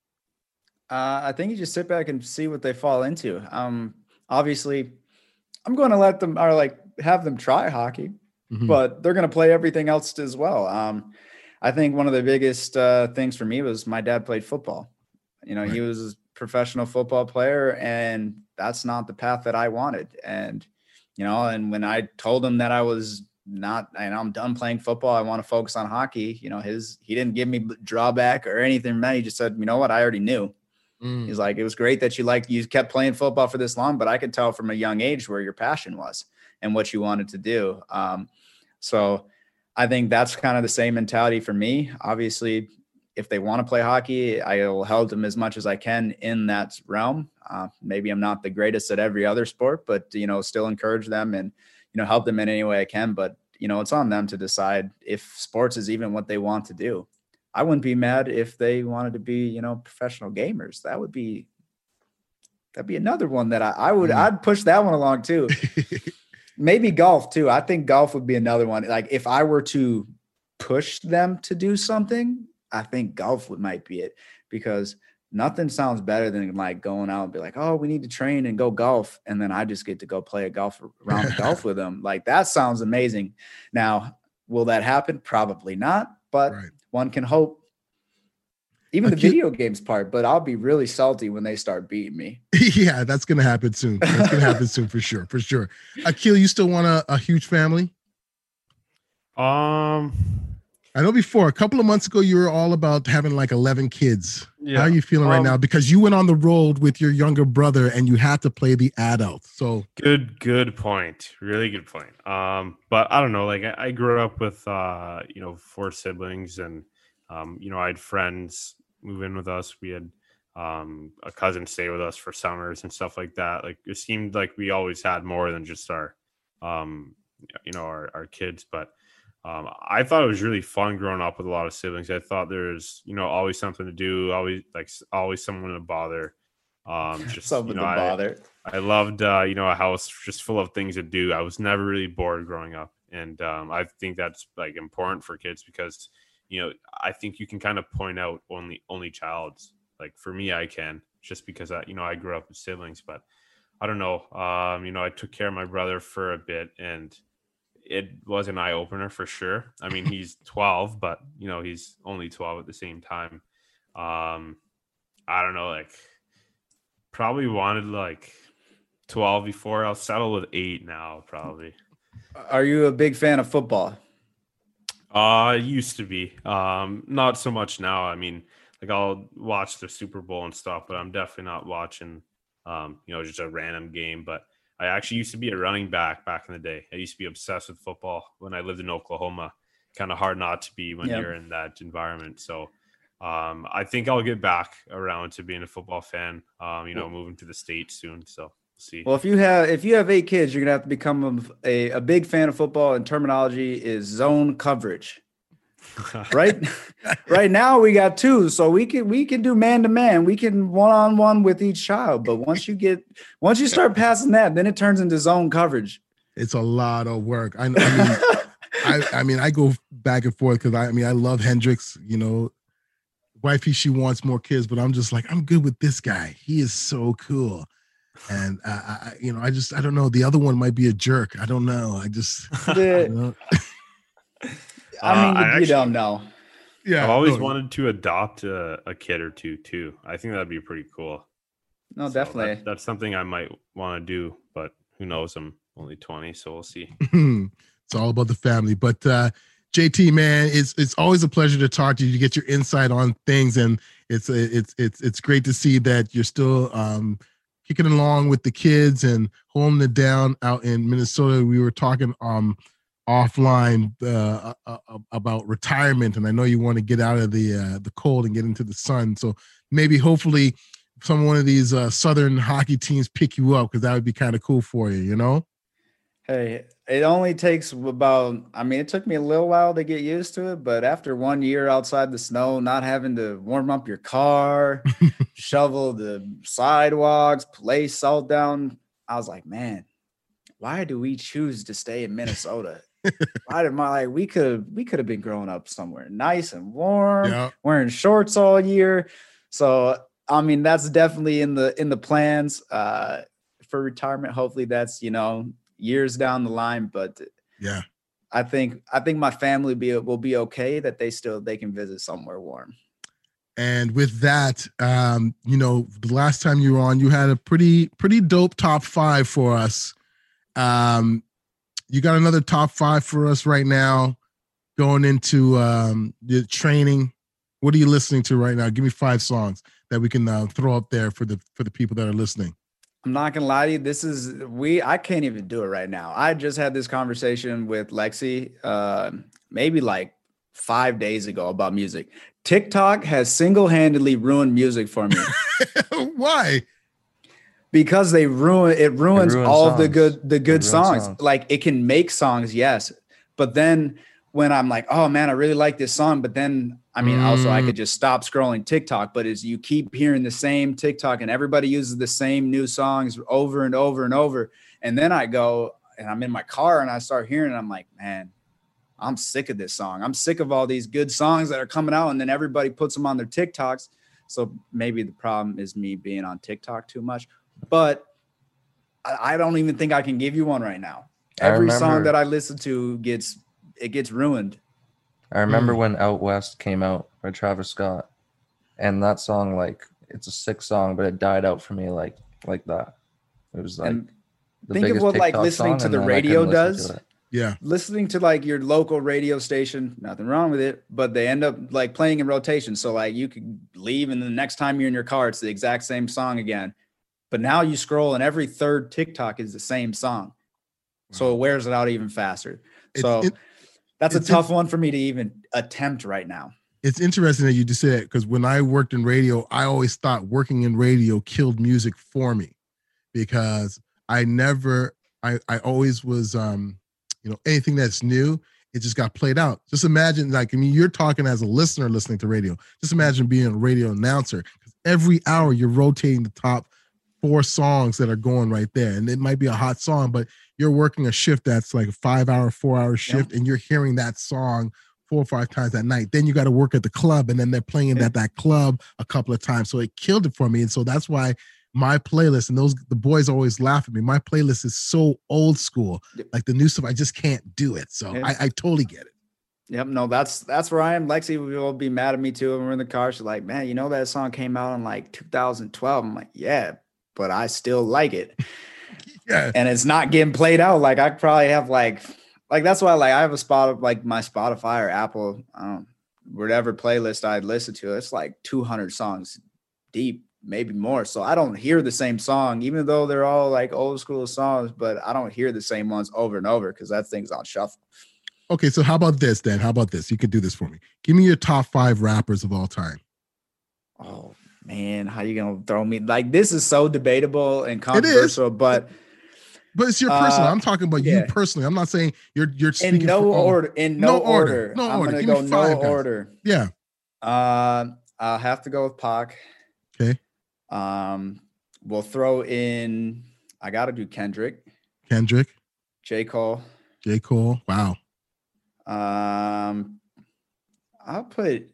Uh, I think you just sit back and see what they fall into. Um, obviously, I'm going to let them or like have them try hockey, mm-hmm. but they're going to play everything else as well. Um, I think one of the biggest uh, things for me was my dad played football. You know, right. He was a professional football player, and that's not the path that I wanted. And, you know, and when I told him that I was not, and I'm done playing football, I want to focus on hockey, you know, his, he didn't give me drawback or anything, man. He just said, you know what, I already knew. Mm. He's like, it was great that you liked, you kept playing football for this long, but I could tell from a young age where your passion was and what you wanted to do. Um, so I think that's kind of the same mentality for me. Obviously, if they want to play hockey, I will help them as much as I can in that realm. Uh, maybe I'm not the greatest at every other sport, but, you know, still encourage them and, you know, help them in any way I can. But, you know, it's on them to decide if sports is even what they want to do. I wouldn't be mad if they wanted to be, you know, professional gamers. That would be, that'd be another one that I, I would, mm. I'd push that one along too. Maybe golf too. I think golf would be another one. Like if I were to push them to do something, I think golf would might be it, because nothing sounds better than like going out and be like, oh, we need to train and go golf. And then I just get to go play a golf round of golf with them. Like that sounds amazing. Now, will that happen? Probably not, but right. One can hope. Even the video games part, but I'll be really salty when they start beating me. Yeah, that's going to happen soon. That's going to happen soon for sure. For sure. Akil, you still want a, a huge family? Um, I know before a couple of months ago, you were all about having like eleven kids. Yeah. How are you feeling um, right now? Because you went on the road with your younger brother and you had to play the adult. So good, good point. Really good point. Um, but I don't know, like I, I grew up with, uh, you know, four siblings and, um, you know, I had friends move in with us. We had um, a cousin stay with us for summers and stuff like that. Like it seemed like we always had more than just our, um, you know, our, our kids. But um, I thought it was really fun growing up with a lot of siblings. I thought there's, you know, always something to do, always like always someone to bother. Um, just something you know, to bother. I, I loved, uh, you know, a house just full of things to do. I was never really bored growing up, and um, I think that's like important for kids because, you know, I think you can kind of point out only only childs. Like for me, I can just because I, you know, I grew up with siblings, but I don't know. Um, you know, I took care of my brother for a bit, and it was an eye opener for sure. I mean, he's twelve, but you know, he's only twelve at the same time. Um, I don't know, like probably wanted like twelve before. I'll settle with eight now, probably. Are you a big fan of football? Uh, used to be. Um, not so much now. I mean, like I'll watch the Super Bowl and stuff, but I'm definitely not watching, um, you know, just a random game. But I actually used to be a running back back in the day. I used to be obsessed with football when I lived in Oklahoma. Kind of hard not to be when yep. you're in that environment. So um, I think I'll get back around to being a football fan, um, you know, moving to the States soon. So see. Well, if you have if you have eight kids, you're gonna have to become a, a big fan of football. And terminology is zone coverage, right? Right now we got two, so we can we can do man to man. We can one on one with each child. But once you get once you start passing that, then it turns into zone coverage. It's a lot of work. I, I mean, I, I mean, I go back and forth because I, I mean, I love Hendricks. You know, wifey, she wants more kids, but I'm just like, I'm good with this guy. He is so cool. And uh, I, you know, I just, I don't know. The other one might be a jerk. I don't know. I just, the, you know. I mean, uh, you, I actually, don't know. Yeah, I've always no, wanted to adopt a, a kid or two too. I think that'd be pretty cool. No, so definitely. That, that's something I might want to do, but who knows? I'm only twenty, so we'll see. It's all about the family. But uh, J T, man, it's it's always a pleasure to talk to you. To get your insight on things, and it's it's it's it's great to see that you're still um, kicking along with the kids and holding it down out in Minnesota. We were talking um offline uh, uh, about retirement, and I know you want to get out of the uh, the cold and get into the sun. So maybe, hopefully, some one of these uh, Southern hockey teams pick you up, because that would be kind of cool for you. You know. Hey, it only takes about, I mean, it took me a little while to get used to it, but after one year outside the snow, not having to warm up your car, shovel the sidewalks, lay salt down, I was like, man, why do we choose to stay in Minnesota? Why did my, like, we could we could have been growing up somewhere nice and warm, Yeah. wearing shorts all year. So, I mean, that's definitely in the in the plans uh, for retirement. Hopefully that's, you know, years down the line, but Yeah. I think I think my family be will be okay that they still they can visit somewhere warm. And with that, um, you know, the last time you were on, you had a pretty pretty dope top five for us. Um, you got another top five for us right now, going into um, the training. What are you listening to right now? Give me five songs that we can uh, throw up there for the for the people that are listening. I'm not gonna lie to you. This is we. I can't even do it right now. I just had this conversation with Lexi, uh, maybe like five days ago about music. TikTok has single-handedly ruined music for me. Why? Because they ruin it ruins It ruins all of the songs. good the good ruins songs. songs. Like, it can make songs, yes, but then when I'm like, oh man, I really like this song, but then I mean, also I Mm. could just stop scrolling TikTok, but as you keep hearing the same TikTok and everybody uses the same new songs over and over and over, and then I go and I'm in my car and I start hearing it, I'm like, man, I'm sick of this song. I'm sick of all these good songs that are coming out, and then everybody puts them on their TikToks. So maybe the problem is me being on TikTok too much, but I, I don't even think I can give you one right now. I Every song remember- that I listen to gets it gets ruined. I remember Mm. when Out West came out by Travis Scott, and that song, like, it's a sick song, but it died out for me like like that. It was like And the think of biggest what, like, TikTok listening song, to and the then I couldn't radio listen does. to it. Yeah. Listening to like your local radio station, nothing wrong with it, but they end up like playing in rotation. So like you could leave and the next time you're in your car, it's the exact same song again. But now you scroll and every third TikTok is the same song. So it wears it out even faster. It's- So it- that's a it's tough one for me to even attempt right now. It's interesting that you just said that, because when I worked in radio, I always thought working in radio killed music for me, because I never, I, I always was, um, you know, anything that's new, it just got played out. Just imagine, like, I mean, you're talking as a listener listening to radio. Just imagine being a radio announcer. Every hour you're rotating the top four songs that are going right there. And it might be a hot song, but you're working a shift that's like a five hour, four hour shift, and you're hearing that song four or five times that night. Then you got to work at the club, and then they're playing it at that club a couple of times. So it killed it for me. And so that's why my playlist, and those the boys always laugh at me, my playlist is so old school. Yep. Like the new stuff, I just can't do it. So Yep. I, I totally get it. Yep, no, that's that's where I am. Lexi will be mad at me too when we're in the car. She's like, man, you know that song came out in like two thousand twelve. I'm like, yeah, but I still like it. Yeah. And it's not getting played out. Like I probably have like like that's why like I have a spot of like my Spotify or Apple, I don't whatever playlist I listen to. It's like two hundred songs deep, maybe more. So I don't hear the same song, even though they're all like old school songs, but I don't hear the same ones over and over because that thing's on shuffle. Okay, so how about this then? How about this? You can do this for me. Give me your top five rappers of all time. Oh man, how you gonna throw me like this is so debatable and controversial, but But it's your personal. Uh, I'm talking about yeah. you personally. I'm not saying you're you're in speaking no for all- order, in no, No order. order, No I'm order. gonna Give me go no five guys. order. Yeah. Uh, I'll have to go with Pac. Okay. Um, we'll throw in. I got to do Kendrick, Kendrick, J. Cole. J. Cole. Wow. Um, I'll put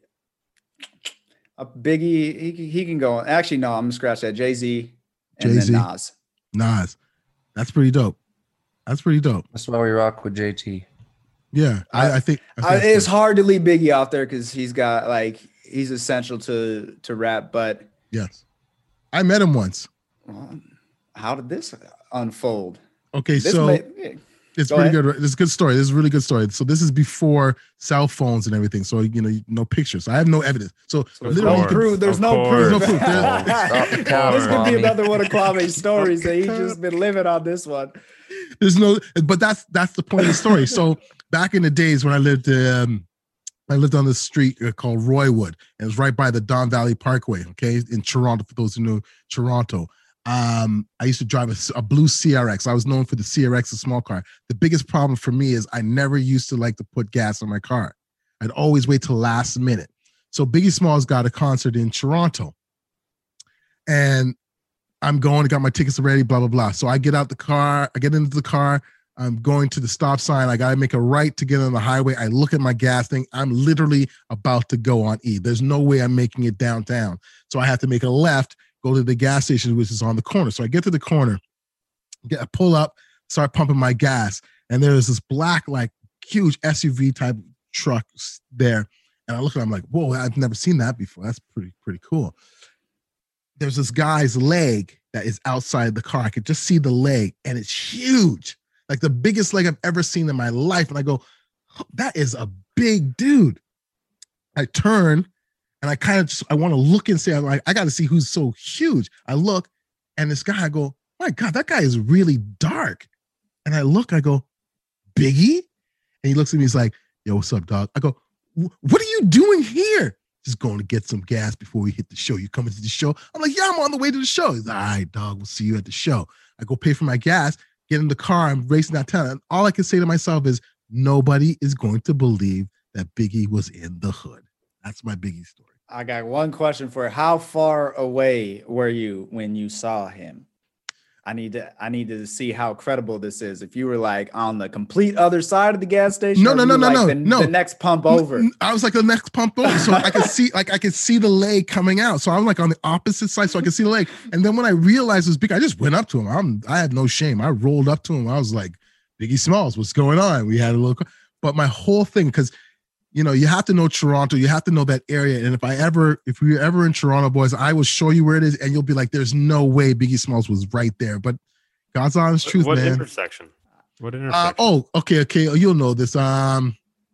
a Biggie. He he can go. Actually, no, I'm gonna scratch that. Jay Z and Jay-Z. then Nas. Nas. That's pretty dope. That's pretty dope. That's why we rock with J T. Yeah. I, I- I think, I think I, that's it's good. hard to leave Biggie out there because he's got like he's essential to to rap. But Yes. I met him once. well, how did this unfold? Okay, This so may- yeah. it's Go pretty ahead. good. This is a good story. This is a really good story. So this is before cell phones and everything. So you know, no pictures. I have no evidence. So So there's literally, no you can- proof. There's Of no course. proof. There's no proof. Stop the cap, This could be mommy. another one of Kwame's stories that he's just been living on this one. there's no. But that's that's the point of the story. So back in the days when I lived, um, I lived on this street uh, called Roywood, and it was right by the Don Valley Parkway. Okay, in Toronto. For those who know Toronto. Um, I used to drive a, a blue C R X. I was known for the C R X, a small car. The biggest problem for me is I never used to like to put gas on my car. I'd always wait till last minute. So Biggie Smalls got a concert in Toronto, and I'm going, got my tickets ready, blah, blah, blah. So I get out the car, I get into the car, I'm going to the stop sign. I got to make a right to get on the highway. I look at my gas thing. I'm literally about to go on E. There's no way I'm making it downtown. So I have to make a left, go to the gas station, which is on the corner. So I get to the corner, get, I pull up, start pumping my gas. And there's this black, like huge S U V type truck there. And I look at it, I'm like, whoa, I've never seen that before. That's pretty, pretty cool. There's this guy's leg that is outside the car. I could just see the leg, and it's huge, like the biggest leg I've ever seen in my life. And I go, oh, that is a big dude. I turn, and I kind of just, I want to look and say, I'm like, I got to see who's so huge. I look, and this guy, I go, my God, that guy is really dark. And I look, I go, Biggie? And he looks at me, he's like, yo, what's up, dog? I go, what are you doing here? Just going to get some gas before we hit the show. You coming to the show? I'm like, yeah, I'm on the way to the show. He's like, all right, dog, we'll see you at the show. I go pay for my gas, get in the car, I'm racing downtown. And all I can say to myself is, nobody is going to believe that Biggie was in the hood. That's my Biggie story. I got one question for you. How far away were you when you saw him? I need to I need to see how credible this is. If you were like on the complete other side of the gas station, No, or no, were no, you no, like no, the, no. the next pump over. I was like the next pump over. So I could see, like I could see the leg coming out. So I'm like on the opposite side, so I could see the leg. And then when I realized it was Biggie, I just went up to him. I'm I had no shame. I rolled up to him. I was like, Biggie Smalls, what's going on? We had a little, but my whole thing, because you know, you have to know Toronto, you have to know that area. And if I ever, if we were ever in Toronto, boys, I will show you where it is, and you'll be like, there's no way Biggie Smalls was right there. But God's honest truth, what man. intersection? What Uh, intersection? oh, okay, okay. Oh, you'll know this. Um,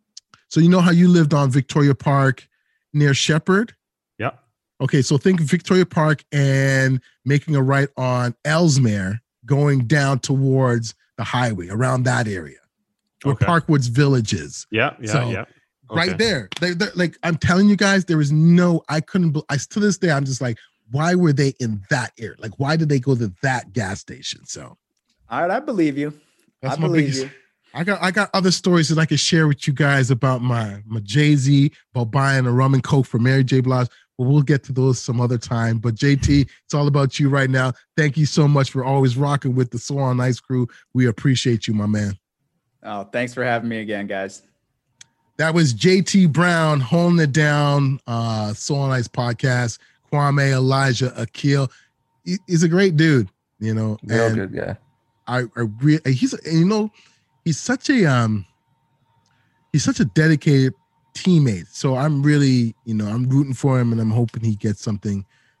so you know how you lived on Victoria Park near Shepherd? Yeah. Okay, so think Victoria Park and making a right on Ellesmere, going down towards the highway around that area, where Okay. Parkwoods Village is. Yeah, yeah, So, yeah. Right Okay. there. They, they're- like I'm telling you guys, there was no. I couldn't. be- I to this day, I'm just like, why were they in that area? Like, why did they go to that gas station? So All right, I believe you. that's I my believe biggest. you. I got I got other stories that I can share with you guys about my my Jay-Z, about buying a rum and coke for Mary J. Blige. But we'll get to those some other time. But J T, it's all about you right now. Thank you so much for always rocking with the Soul on Ice crew. We appreciate you, my man. Oh, thanks for having me again, guys. That was J T Brown holding it down. Uh, Soul on Ice podcast. Kwame Elijah Akil. He, he's a great dude, you know. Real and good guy. I, I re- he's and you know he's such a um he's such a dedicated teammate. So I'm really you know I'm rooting for him, and I'm hoping he gets something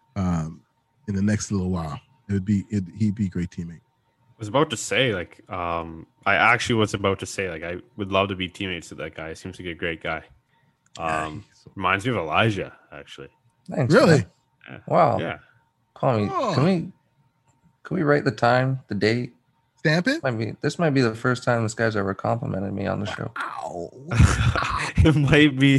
um in the next little while. It would be it, he'd be a great teammate. I was about to say, like, um, I actually was about to say, like, I would love to be teammates with that guy. He seems like a great guy. Um, reminds me of Elijah, actually. Thanks. Really? man. Wow. Yeah. Call me. Oh. Can we? Can we write the time, the date? Stamp it. Might be. This might be the first time this guy's ever complimented me on the show. Ow. It might be.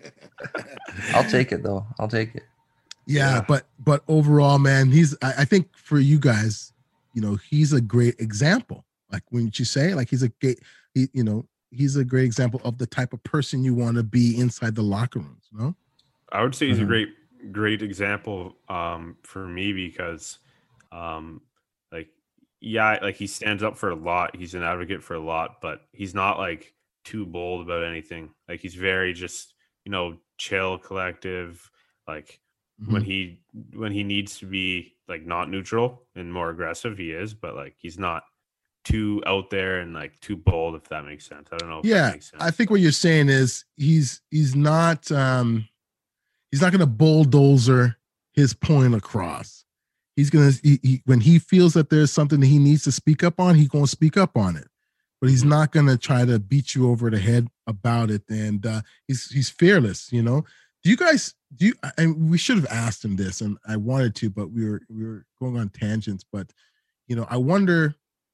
I'll take it though. I'll take it. Yeah, Yeah. but but overall, man, he's I, I think for you guys, you know, he's a great example. Like when you say, like he's a great, he, you know, he's a great example of the type of person you want to be inside the locker rooms. No, I would say he's Mhm. a great, great example um, for me because, um, like, yeah, like he stands up for a lot. He's an advocate for a lot, but he's not like too bold about anything. Like he's very just, you know, chill, collective. Like when he when he needs to be like not neutral and more aggressive, he is. But like he's not too out there and like too bold, if that makes sense. I don't know. If that yeah, makes sense. I think what you're saying is he's he's not um he's not going to bulldozer his point across. He's gonna he, he, when he feels that there's something that he needs to speak up on, he's gonna speak up on it. But he's not gonna try to beat you over the head about it. And uh, he's he's fearless. You know. Do you guys do you? And we should have asked him this, and I wanted to, but we were we were going on tangents. But you know, I wonder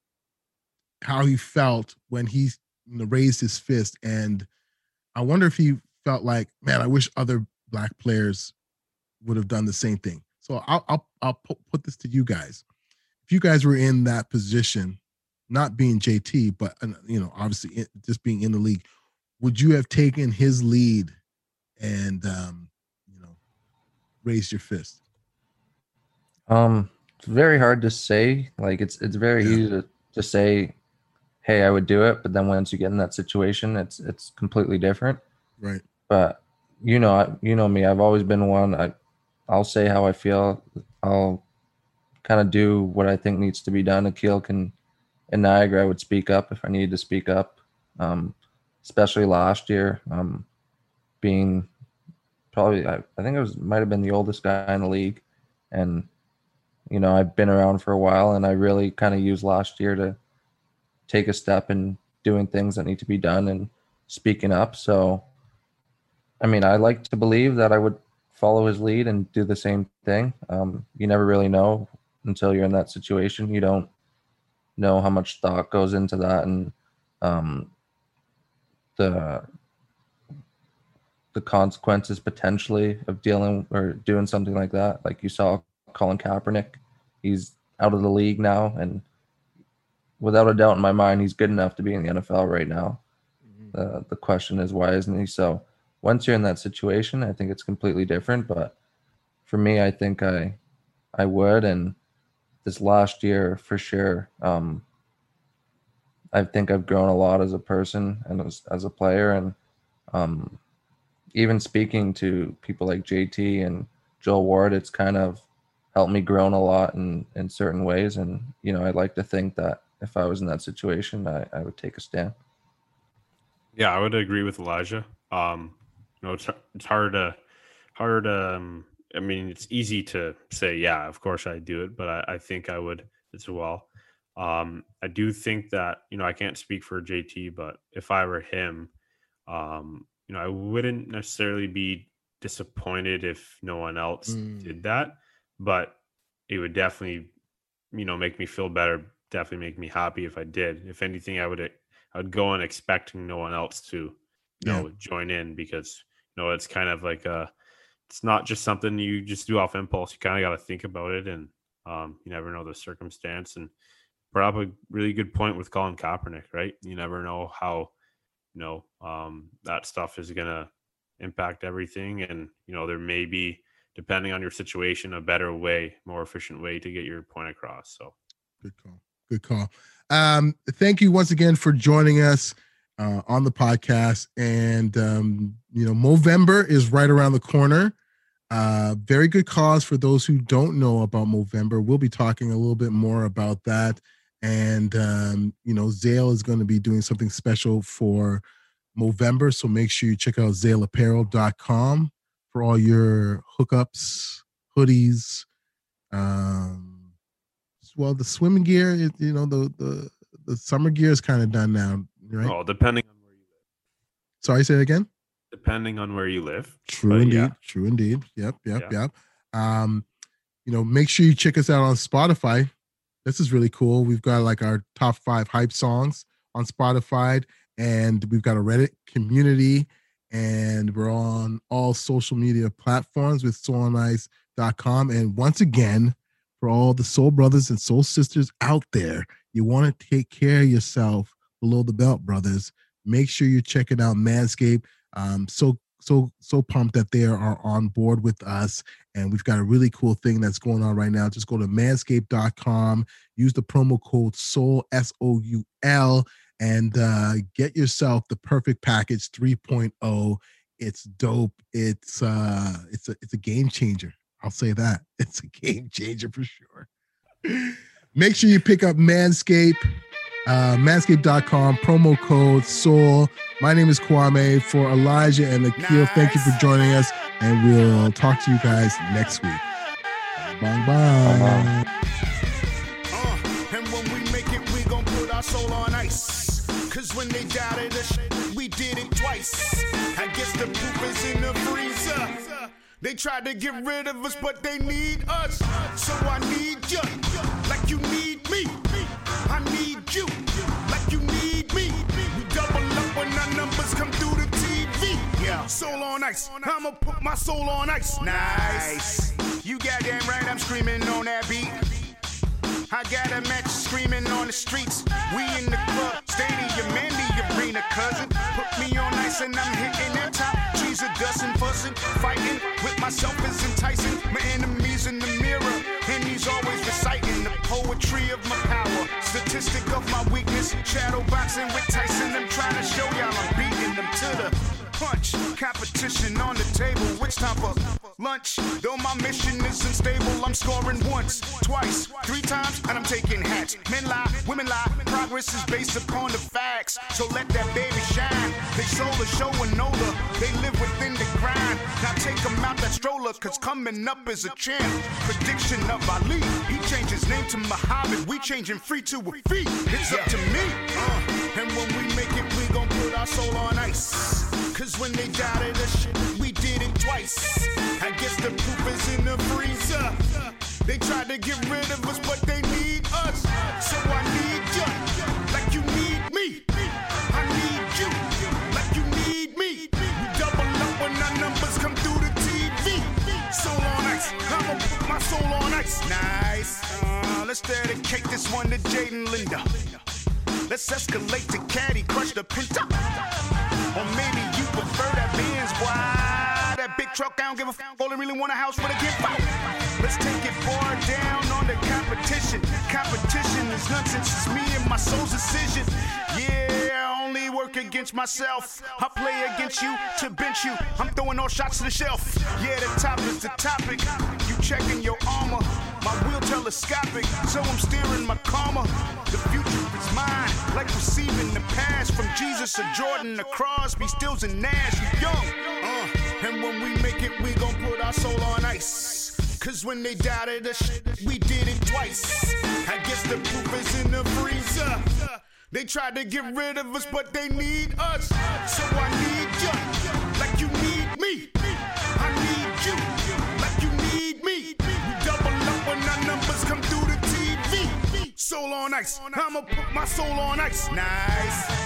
how he felt when he you know, raised his fist, and I wonder if he felt like, man, I wish other black players would have done the same thing. So I'll I'll I'll put, put this to you guys. If you guys were in that position, not being J T, but you know, obviously just being in the league, would you have taken his lead and um, you know, raised your fist? Um, it's very hard to say. Like it's it's very yeah. easy to, to say, hey, I would do it, but then once you get in that situation, it's it's completely different. Right. But you know, you know me. I've always been one. I, I'll say how I feel. I'll kind of do what I think needs to be done. Akil can, in Niagara, I would speak up if I needed to speak up. Um, especially last year, um, being probably I, I think I was might have been the oldest guy in the league, and you know I've been around for a while, and I really kind of used last year to take a step in doing things that need to be done and speaking up. So, I mean, I like to believe that I would follow his lead and do the same thing. Um, you never really know until you're in that situation. You don't know how much thought goes into that, and um, the the consequences potentially of dealing or doing something like that. Like you saw Colin Kaepernick, he's out of the league now, and without a doubt in my mind, he's good enough to be in the N F L right now. Mm-hmm. Uh, the question is, why isn't he? So once you're in that situation, I think it's completely different. But for me, I think I I would. And this last year, for sure, um, I think I've grown a lot as a person and as, as a player. And um, even speaking to people like J T and Joel Ward, it's kind of helped me grow a lot in, in certain ways. And, you know, I'd like to think that if I was in that situation, I, I would take a stand. Yeah, I would agree with Elijah. Um, you know, it's, it's hard to, hard to, um, I mean, it's easy to say, yeah, of course I do it, but I, I think I would as well. Um, I do think that, you know, I can't speak for J T, but if I were him, um, you know, I wouldn't necessarily be disappointed if no one else mm. did that, but it would definitely, you know, make me feel better, definitely make me happy if I did. If anything, I would, I would go in expecting no one else to, you yeah. know, join in, because, you know, it's kind of like a, it's not just something you just do off impulse. You kind of got to think about it, and um, you never know the circumstance. And brought up a really good point with Colin Kaepernick, right? You never know how, you know, um, that stuff is going to impact everything. And, you know, there may be, depending on your situation, a better way, more efficient way to get your point across. So good call. Good call. Um, thank you once again for joining us uh, on the podcast. And, um, you know, Movember is right around the corner. Uh, very good cause for those who don't know about Movember. We'll be talking a little bit more about that. And, um, you know, Zale is going to be doing something special for Movember. So make sure you check out zale apparel dot com for all your hookups, hoodies, um, well, the swimming gear, you know, the the, the summer gear is kind of done now, right? Oh, depending on where you live. Sorry, say it again? Depending on where you live. True but indeed. Yeah. True indeed. Yep, yep, yeah. yep. Um, you know, make sure you check us out on Spotify. This is really cool. We've got like our top five hype songs on Spotify, and we've got a Reddit community, and we're on all social media platforms with soul on ice dot com. And once again, for all the soul brothers and soul sisters out there, you want to take care of yourself below the belt, brothers. Make sure you're checking out Manscaped. Um, so, so, so pumped that they are on board with us. And we've got a really cool thing that's going on right now. Just go to manscaped dot com, use the promo code SOUL, S O U L, and uh, get yourself the perfect package three point oh. It's dope. It's uh, it's a, it's a game changer. I'll say that. It's a game changer for sure. Make sure you pick up Manscaped, uh, manscaped dot com, promo code SOUL. My name is Kwame. For Elijah and Akil, nice. Thank you for joining us, and we'll talk to you guys next week. Bang, bang. Uh, and when we make it, we gon' put our soul on ice. Cause when they doubted us, we did it twice. I guess the proof is in the freezer. They tried to get rid of us, but they need us. So I need you, like you need me. I need you, like you need me. We double up when our numbers come through the T V. Yeah, soul on ice. I'ma put my soul on ice. Nice. You goddamn right, I'm screaming on that beat. I got a match screaming on the streets. We in the club, stadium, and the arena, cousin. Put me on ice and I'm hitting that top. Trees are dusting, fussing, fighting with myself is enticing. My enemies in the mirror, and he's always reciting the poetry of my power. Statistic of my weakness, shadow boxing with Tyson. I'm trying to show y'all I'm beating them to the punch. Competition on the table, which time for lunch? Though my mission isn't stable, I'm scoring once, twice, three times, and I'm taking hats. Men lie, women lie, progress is based upon the facts. So let that baby shine. They sold the show and older, they live within the grind. Now take them out that stroller, cause coming up is a champ. Prediction of Ali, he changed his name to Muhammad. We changing free to a fee, it's up to me. Uh, and when we make it, we gon' put our soul on ice. Cause when they doubted us, we did it twice. I guess the proof is in the freezer. They tried to get rid of us, but they need us. So I need you, like you need me. I need you, like you need me. We double up when our numbers come through the T V. Soul on ice, I'ma put my soul on ice. Nice. Uh, let's dedicate this one to Jaden Linda. Let's escalate to Caddy, crush the Pinto. Or maybe you prefer that Benz, boy. That big truck, I don't give a f***. Only really want a house with a gift out. Let's take it far down on the competition. Competition is nonsense, it's me and my soul's decision. Yeah, I only work against myself. I play against you to bench you. I'm throwing all shots to the shelf. Yeah, the top is the topic. You checking your armor. My wheel telescopic, so I'm steering my karma. The future is mine, like receiving the pass from Jesus or Jordan to Crosby, Stills and Nash. You young, uh, and when we make it, we gon' put our soul on ice. Cause when they doubted us, we did it twice. I guess the proof is in the freezer. They tried to get rid of us, but they need us. So I need you, like you need me. I need you, like you need me. We double up when our numbers come through the T V. Soul on ice, I'ma put my soul on ice. Nice.